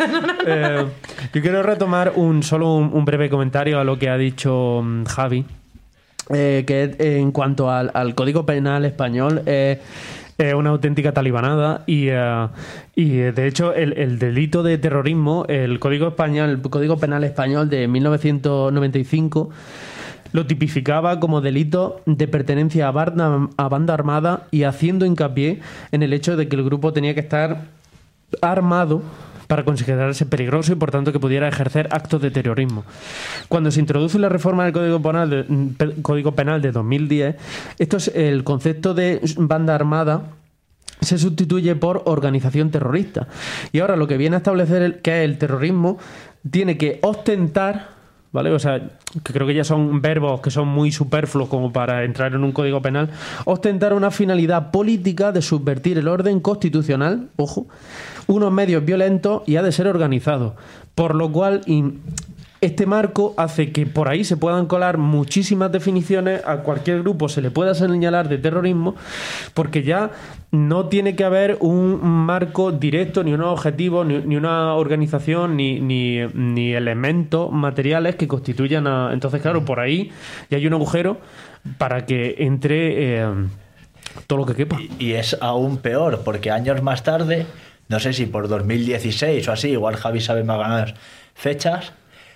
Eh, yo quiero retomar un solo un, un breve comentario a lo que ha dicho mm, Javi, eh, que eh, en cuanto al, al Código Penal español es eh, una auténtica talibanada y, eh, y eh, de hecho el, el delito de terrorismo, el Código español, el Código Penal español de mil novecientos noventa y cinco lo tipificaba como delito de pertenencia a banda, a banda armada y haciendo hincapié en el hecho de que el grupo tenía que estar armado para considerarse peligroso y por tanto que pudiera ejercer actos de terrorismo. Cuando se introduce la reforma del Código Penal de, Pe- Código Penal de dos mil diez, esto es el concepto de banda armada se sustituye por organización terrorista. Y ahora lo que viene a establecer el, que es el terrorismo tiene que ostentar, ¿vale? O sea, que creo que ya son verbos que son muy superfluos como para entrar en un código penal, ostentar una finalidad política de subvertir el orden constitucional, ojo, unos medios violentos y ha de ser organizado. Por lo cual, in- este marco hace que por ahí se puedan colar muchísimas definiciones, a cualquier grupo se le pueda señalar de terrorismo, porque ya no tiene que haber un marco directo, ni unos objetivos, ni, ni una organización, ni, ni, ni elementos materiales que constituyan a... Entonces, claro, por ahí ya hay un agujero para que entre eh, todo lo que quepa. Y, y es aún peor, porque años más tarde, no sé si por dos mil dieciséis o así, igual Javi sabe más fechas,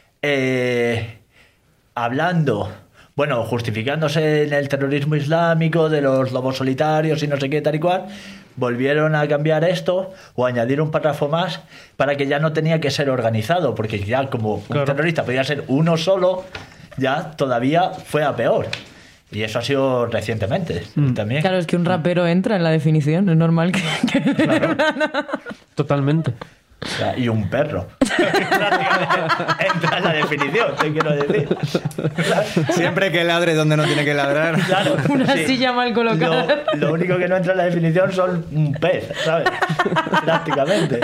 eh, hablando, bueno, justificándose en el terrorismo islámico, de los lobos solitarios y no sé qué, tal y cual, volvieron a cambiar esto o añadir un párrafo más para que ya no tenía que ser organizado, porque ya como Claro. un terrorista podía ser uno solo, ya todavía fue a peor. Y eso ha sido recientemente también. Claro, es que un rapero entra en la definición, es normal que... que- Totalmente. O sea, y un perro. Entra en la definición, te quiero decir. Siempre que ladre donde no tiene que ladrar. Claro, Una sí. silla mal colocada. Lo, lo único que no entra en la definición son un pez, ¿sabes? Prácticamente.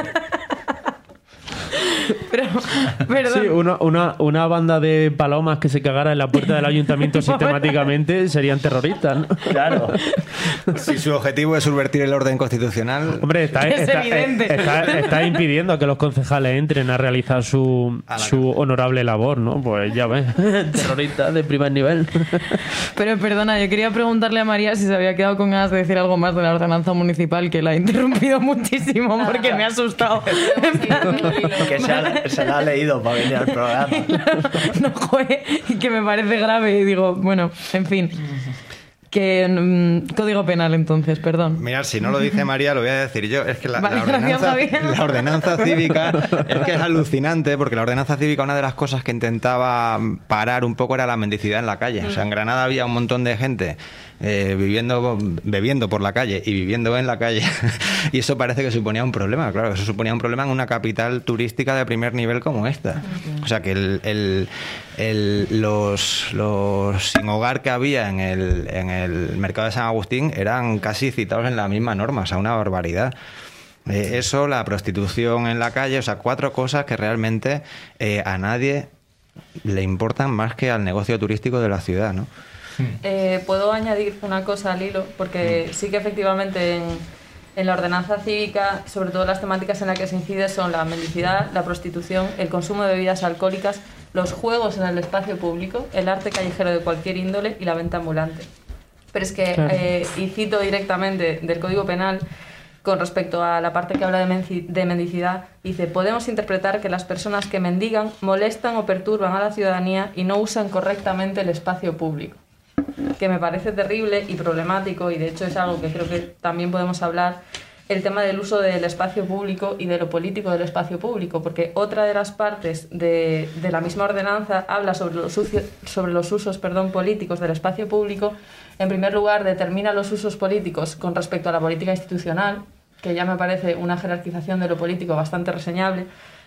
Pero, perdón. Sí, una, una, una banda de palomas que se cagara en la puerta del ayuntamiento sistemáticamente serían terroristas, ¿no? Claro. Si su objetivo es subvertir el orden constitucional. Hombre, está, Es está, evidente. está- está impidiendo que los concejales entren a realizar su, A la su honorable labor, ¿no? Pues ya ves, terroristas de primer nivel. Pero perdona, yo quería preguntarle a María si se había quedado con ganas de decir algo más de la ordenanza municipal, que la he interrumpido muchísimo porque me ha asustado. Que se, ha- se la ha leído para venir al programa. No, joder, y que me parece grave. Y digo, bueno, en fin. Que mm, código penal entonces, perdón. Mirad, si no lo dice María, lo voy a decir yo. Es que la, Vale, la gracias, ordenanza, Javi. la ordenanza cívica es que es alucinante, porque la ordenanza cívica, una de las cosas que intentaba parar un poco era la mendicidad en la calle. O sea, en Granada había un montón de gente eh, viviendo, bebiendo por la calle y viviendo en la calle. Y eso parece que suponía un problema. Claro, eso suponía un problema en una capital turística de primer nivel como esta. O sea, que el, el- el- los, los sin hogar que había en el, en el mercado de San Agustín eran casi citados en la misma norma. O sea, una barbaridad. Eh, eso, la prostitución en la calle, o sea, cuatro cosas que realmente eh, a nadie le importan más que al negocio turístico de la ciudad, ¿no? Eh, Puedo añadir una cosa al hilo, porque sí que efectivamente en, en la ordenanza cívica, sobre todo las temáticas en las que se incide son la mendicidad, la prostitución, el consumo de bebidas alcohólicas, los juegos en el espacio público, el arte callejero de cualquier índole y la venta ambulante. Pero es que, Claro. eh, y cito directamente del Código Penal, con respecto a la parte que habla de, menci- de mendicidad, dice: podemos interpretar que las personas que mendigan molestan o perturban a la ciudadanía y no usan correctamente el espacio público. Que me parece terrible y problemático, y de hecho es algo que creo que también podemos hablar, el tema del uso del espacio público y de lo político del espacio público, porque otra de las partes de, de la misma ordenanza habla sobre los, ucio- sobre los usos perdón, políticos del espacio público. En primer lugar, determina los usos políticos con respecto a la política institucional, que ya me parece una jerarquización de lo político bastante reseñable,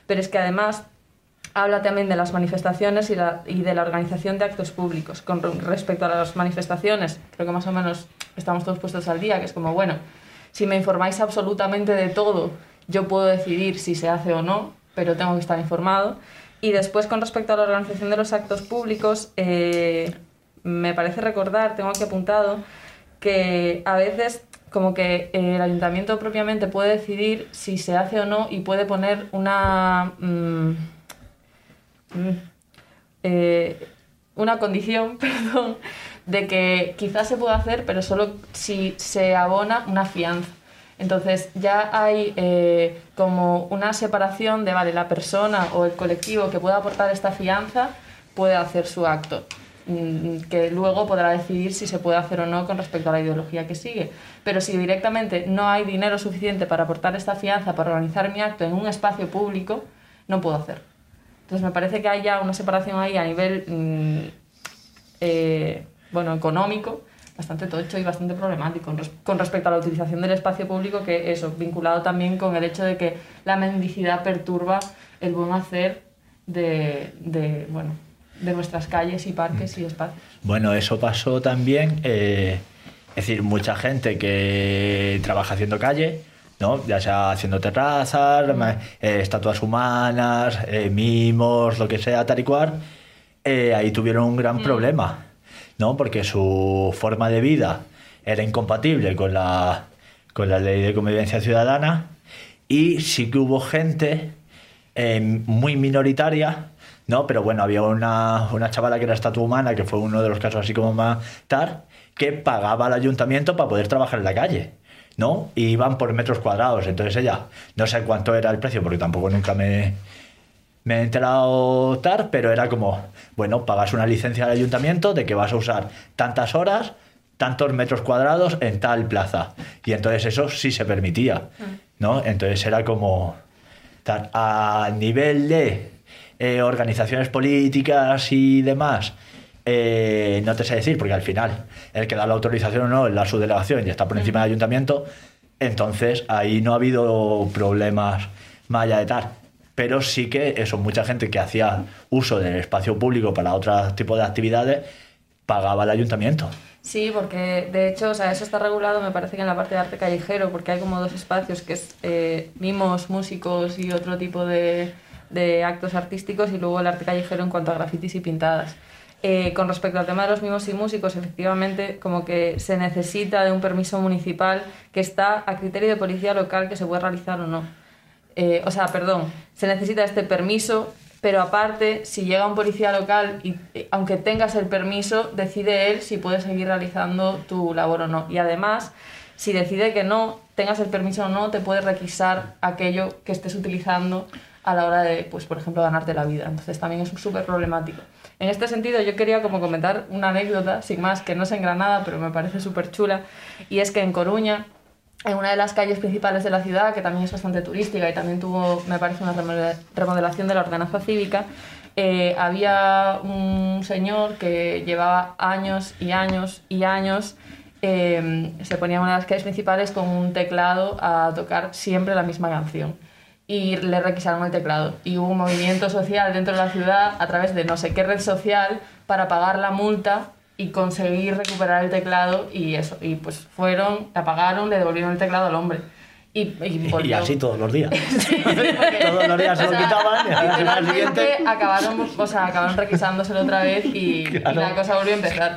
pero es que además habla también de las manifestaciones y, la, y de la organización de actos públicos. Con respecto a las manifestaciones, creo que más o menos estamos todos puestos al día, que es como, bueno, si me informáis absolutamente de todo, yo puedo decidir si se hace o no, pero tengo que estar informado. Y después, con respecto a la organización de los actos públicos, eh, me parece recordar, tengo aquí apuntado, que a veces como que el ayuntamiento propiamente puede decidir si se hace o no y puede poner una... Mmm, Eh, una condición, perdón, de que quizás se pueda hacer, pero solo si se abona una fianza. Entonces ya hay eh, como una separación de, vale, la persona o el colectivo que pueda aportar esta fianza puede hacer su acto, que luego podrá decidir si se puede hacer o no con respecto a la ideología que sigue. Pero si directamente no hay dinero suficiente para aportar esta fianza, para organizar mi acto en un espacio público, no puedo hacer. Entonces me parece que hay ya una separación ahí a nivel mmm, eh, bueno, económico bastante tocho y bastante problemático con, res con respecto a la utilización del espacio público, que eso, vinculado también con el hecho de que la mendicidad perturba el buen hacer de, de, bueno, de nuestras calles y parques y espacios. Bueno, eso pasó también, eh, es decir, mucha gente que trabaja haciendo calle, ¿no? Ya sea haciendo terrazas, eh, estatuas humanas, eh, mimos, lo que sea, tal y cual, eh, ahí tuvieron un gran mm. problema, ¿no? Porque su forma de vida era incompatible con la, con la ley de convivencia ciudadana, y sí que hubo gente eh, muy minoritaria, ¿no? Pero bueno, había una, una chavala que era estatua humana, que fue uno de los casos así como más tal, que pagaba al ayuntamiento para poder trabajar en la calle, ¿no? Y iban por metros cuadrados. Entonces ella, no sé cuánto era el precio, porque tampoco nunca me, me he enterado tal, pero era como, bueno, pagas una licencia al ayuntamiento de que vas a usar tantas horas, tantos metros cuadrados en tal plaza. Y entonces eso sí se permitía, ¿no? Entonces era como, tal, a nivel de eh, organizaciones políticas y demás, Eh, no te sé decir, porque al final el que da la autorización o no es la subdelegación y está por encima del ayuntamiento. Entonces ahí no ha habido problemas más allá de tal, pero sí que eso, mucha gente que hacía uso del espacio público para otro tipo de actividades pagaba al ayuntamiento. Sí, porque de hecho, o sea, eso está regulado, me parece que en la parte de arte callejero, porque hay como dos espacios, que es eh, mimos, músicos y otro tipo de, de actos artísticos, y luego el arte callejero en cuanto a grafitis y pintadas. Eh, con respecto al tema de los mimos y músicos, efectivamente, como que se necesita de un permiso municipal que está a criterio de policía local, que se puede realizar o no. Eh, o sea, perdón, se necesita este permiso, pero aparte, si llega un policía local y eh, aunque tengas el permiso, decide él si puedes seguir realizando tu labor o no. Y además, si decide que no, tengas el permiso o no, te puede requisar aquello que estés utilizando a la hora de, pues, por ejemplo, ganarte la vida. Entonces también es súper problemático. En este sentido, yo quería como comentar una anécdota, sin más, que no es en Granada, pero me parece súper chula, y es que en Coruña, en una de las calles principales de la ciudad, que también es bastante turística y también tuvo, me parece, una remodelación de la ordenanza cívica, eh, había un señor que llevaba años y años y años, eh, se ponía en una de las calles principales con un teclado a tocar siempre la misma canción. Y le requisaron el teclado. Y hubo un movimiento social dentro de la ciudad a través de no sé qué red social para pagar la multa y conseguir recuperar el teclado, y eso. Y pues fueron, la pagaron, le devolvieron el teclado al hombre. Y, y, y así todos los días. Sí, porque, todos los días se o lo sea, quitaban y al siguiente acabaron, o sea, acabaron requisándoselo otra vez y, claro, y la cosa volvió a empezar.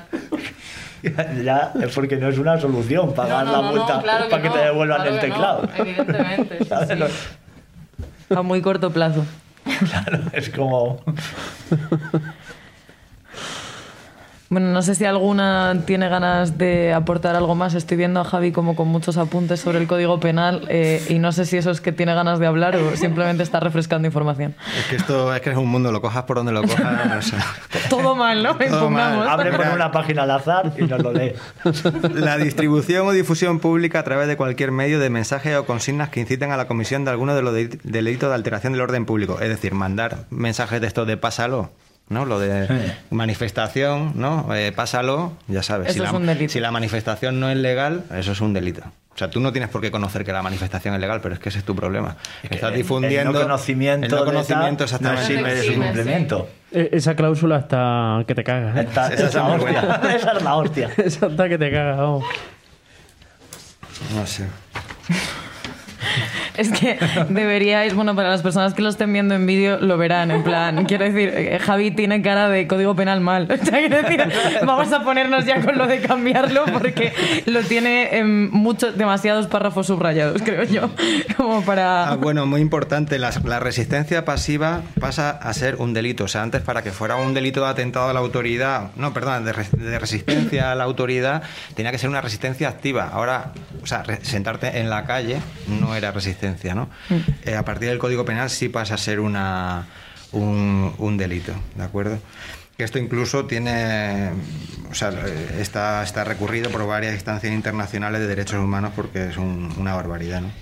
Ya, es porque no es una solución pagar no, no, la multa no, claro que para que no, te devuelvan claro el que teclado. No, evidentemente. Sí, sí. A muy corto plazo. Claro, es como... Bueno, no sé si alguna tiene ganas de aportar algo más. Estoy viendo a Javi como con muchos apuntes sobre el Código Penal eh, y no sé si eso es que tiene ganas de hablar o simplemente está refrescando información. Es que esto es que es un mundo, lo cojas por donde lo cojas. No sé. Todo mal, ¿no? Todo mal. Abre por una página al azar y nos lo lee. La distribución o difusión pública a través de cualquier medio de mensajes o consignas que inciten a la comisión de alguno de los delitos de alteración del orden público. Es decir, mandar mensajes de estos de pásalo, ¿no? Lo de sí. manifestación, ¿no? Eh, pásalo, ya sabes. Eso si, es la, un delito. si la manifestación no es legal, eso es un delito. O sea, tú no tienes por qué conocer que la manifestación es legal, pero es que ese es tu problema. Es que Estás el- difundiendo... el no conocimiento, el no conocimiento de tal, exactamente. no exime de su exime, cumplimiento. E- Esa cláusula está que te cagas. ¿eh? Esta- Esa es esa, muy hostia. buena. Esa es la hostia. Esa está que te cagas, vamos. No sé. Es que deberíais, bueno, para las personas que lo estén viendo en vídeo lo verán, en plan, quiero decir, eh, Javi tiene cara de código penal mal. O sea, quiero decir, vamos a ponernos ya con lo de cambiarlo porque lo tiene en muchos, demasiados párrafos subrayados, creo yo, como para... Ah, bueno, muy importante, la, la resistencia pasiva pasa a ser un delito. O sea, antes para que fuera un delito de atentado a la autoridad, no, perdón, de, res- de resistencia a la autoridad, tenía que ser una resistencia activa. Ahora, o sea, re- sentarte en la calle no era resistencia, ¿no? Eh, a partir del Código Penal sí pasa a ser una, un, un delito, ¿de acuerdo? Que esto incluso tiene, o sea, está, está recurrido por varias instancias internacionales de derechos humanos porque es un- una barbaridad, ¿no?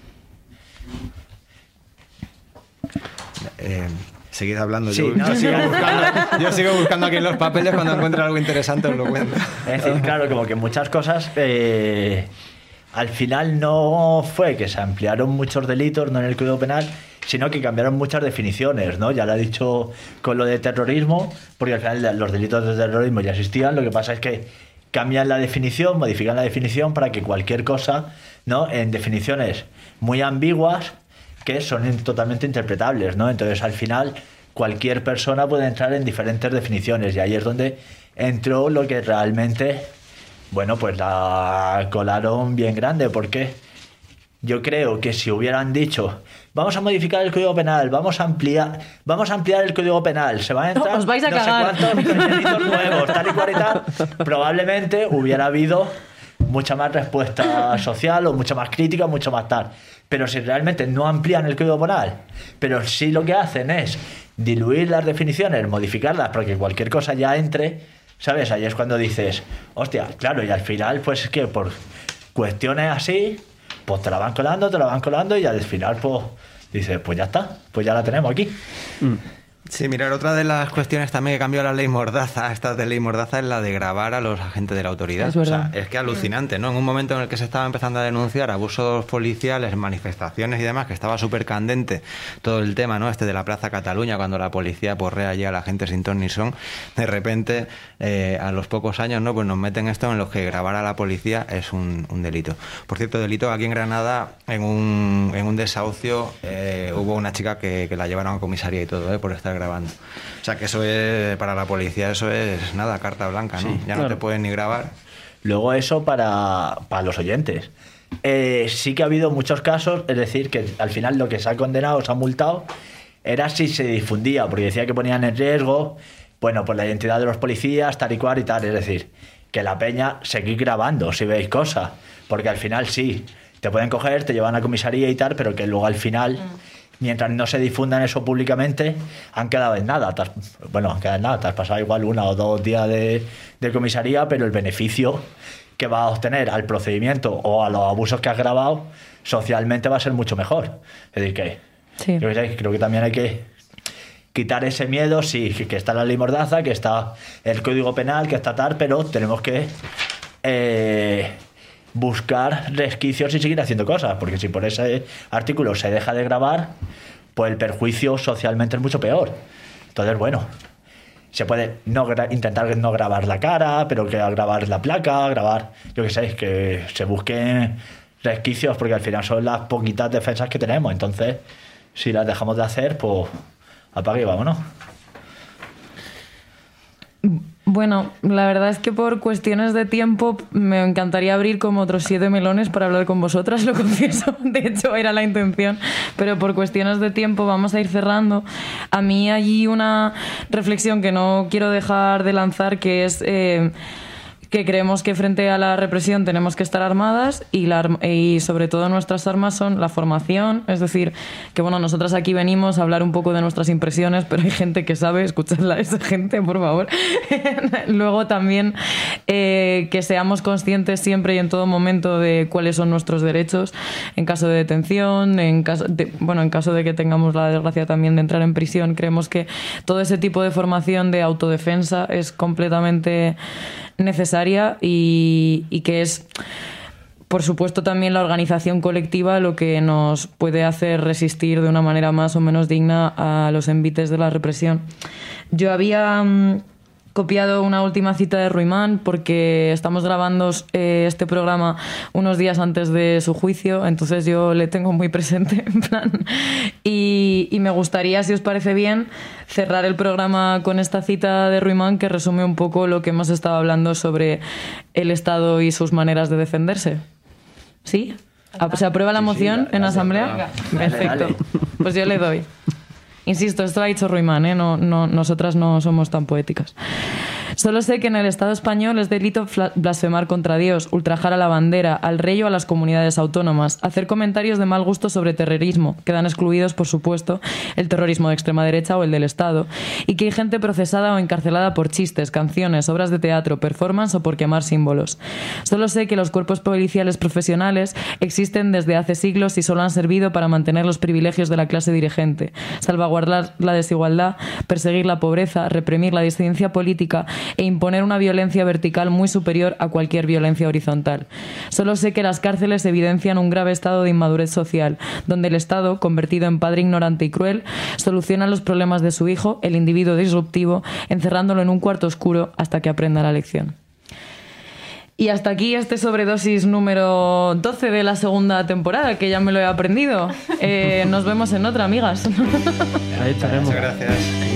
Eh, seguid hablando. Sí, yo, no, yo sí, sigo al- buscando, yo sigo buscando aquí en los papeles. Cuando encuentre algo interesante os lo cuento. Es decir, claro, como que muchas cosas eh, al final no fue que se ampliaron muchos delitos, no en el Código Penal, sino que cambiaron muchas definiciones, ¿no? Ya lo he dicho con lo de terrorismo, porque al final los delitos de terrorismo ya existían, lo que pasa es que cambian la definición, modifican la definición para que cualquier cosa, ¿no? En definiciones muy ambiguas que son in- totalmente interpretables, ¿no? Entonces, al final, cualquier persona puede entrar en diferentes definiciones y ahí es donde entró lo que realmente, bueno, pues la colaron bien grande, porque yo creo que si hubieran dicho vamos a modificar el Código Penal, vamos a ampliar, vamos a ampliar el Código Penal, se van a entrar Os vais a no cagar. sé cuántos delitos nuevos, tal y cual y tal, probablemente hubiera habido mucha más respuesta social o mucha más crítica, mucho más tal. Pero si realmente no amplían el Código Penal, pero sí lo que hacen es diluir las definiciones, modificarlas para que cualquier cosa ya entre, ¿sabes? Ahí es cuando dices, hostia, claro, y al final, pues es que por cuestiones así, pues te la van colando, te la van colando y al final, pues dices, pues ya está, pues ya la tenemos aquí. Sí, mirar, otra de las cuestiones también que cambió la ley Mordaza, esta de ley Mordaza, es la de grabar a los agentes de la autoridad. Es o sea, verdad. es que alucinante, ¿no? En un momento en el que se estaba empezando a denunciar abusos policiales, manifestaciones y demás, que estaba súper candente todo el tema, ¿no? Este de la Plaza Cataluña, cuando la policía porrea allí a la gente sin ton ni son, de repente, eh, a los pocos años, ¿no? Pues nos meten esto en los que grabar a la policía es un, un delito. Por cierto, delito aquí en Granada, en un, en un desahucio, eh, hubo una chica que, que la llevaron a comisaría y todo, ¿eh? Por estar grabando. O sea que eso es, para la policía, eso es nada, carta blanca, ¿no? Sí, ya no claro. te pueden ni grabar. Luego eso para, para los oyentes. Eh, sí que ha habido muchos casos, es decir, que al final lo que se ha condenado, se ha multado, era si se difundía, porque decía que ponían en riesgo, bueno, pues la identidad de los policías, tal y cual y tal. Es decir, que la peña seguir grabando si veis cosas, porque al final sí, te pueden coger, te llevan a comisaría y tal, pero que luego al final... Mientras no se difundan eso públicamente, han quedado en nada. Te has- bueno, han quedado en nada. Te has pasado igual una o dos días de, de comisaría, pero el beneficio que va a obtener al procedimiento o a los abusos que has grabado socialmente va a ser mucho mejor. Es decir, que Sí. yo qué sé, creo que también hay que quitar ese miedo. Sí, que está la ley Mordaza, que está el Código Penal, que está tal, pero tenemos que... eh, buscar resquicios y seguir haciendo cosas, porque si por ese artículo se deja de grabar, pues el perjuicio socialmente es mucho peor. Entonces, bueno, se puede no gra- intentar no grabar la cara, pero que grabar la placa, grabar, yo qué sé, que se busquen resquicios, porque al final son las poquitas defensas que tenemos. Entonces, si las dejamos de hacer, pues apague y vámonos. Bueno, la verdad es que por cuestiones de tiempo me encantaría abrir como otros siete melones para hablar con vosotras, lo confieso. De hecho, era la intención. Pero por cuestiones de tiempo vamos a ir cerrando. A mí hay una reflexión que no quiero dejar de lanzar, que es... Eh, que creemos que frente a la represión tenemos que estar armadas y, la, arm- y sobre todo nuestras armas son la formación, es decir, que bueno, nosotras aquí venimos a hablar un poco de nuestras impresiones, pero hay gente que sabe, escuchadla a esa gente, por favor. Luego también eh, que seamos conscientes siempre y en todo momento de cuáles son nuestros derechos en caso de detención, en caso de, bueno, en caso de que tengamos la desgracia también de entrar en prisión. Creemos que todo ese tipo de formación de autodefensa es completamente necesaria y, y que es por supuesto también la organización colectiva, lo que nos puede hacer resistir de una manera más o menos digna a los envites de la represión. Yo había mmm, copiado una última cita de Ruimán porque estamos grabando eh, este programa unos días antes de su juicio, entonces yo le tengo muy presente, en plan, y, y me gustaría, si os parece bien, cerrar el programa con esta cita de Ruimán que resume un poco lo que hemos estado hablando sobre el Estado y sus maneras de defenderse. ¿Sí? ¿Se aprueba la moción sí, sí, en la asamblea? Venga. Perfecto. Dale, dale. Pues yo le doy. Insisto, esto lo ha dicho Ruimán, ¿eh? no, no, nosotras no somos tan poéticas. Solo sé que en el Estado español es delito blasfemar contra Dios, ultrajar a la bandera, al rey o a las comunidades autónomas, hacer comentarios de mal gusto sobre terrorismo, quedan excluidos, por supuesto, el terrorismo de extrema derecha o el del Estado, y que hay gente procesada o encarcelada por chistes, canciones, obras de teatro, performance o por quemar símbolos. Solo sé que los cuerpos policiales profesionales existen desde hace siglos y solo han servido para mantener los privilegios de la clase dirigente, salvaguardar la desigualdad, perseguir la pobreza, reprimir la disidencia política e imponer una violencia vertical muy superior a cualquier violencia horizontal. Solo sé que las cárceles evidencian un grave estado de inmadurez social, donde el Estado, convertido en padre ignorante y cruel, soluciona los problemas de su hijo, el individuo disruptivo, encerrándolo en un cuarto oscuro hasta que aprenda la lección. Y hasta aquí este sobredosis número doce de la segunda temporada, que ya me lo he aprendido. Eh, nos vemos en otra, amigas. Ahí estaremos. Muchas gracias.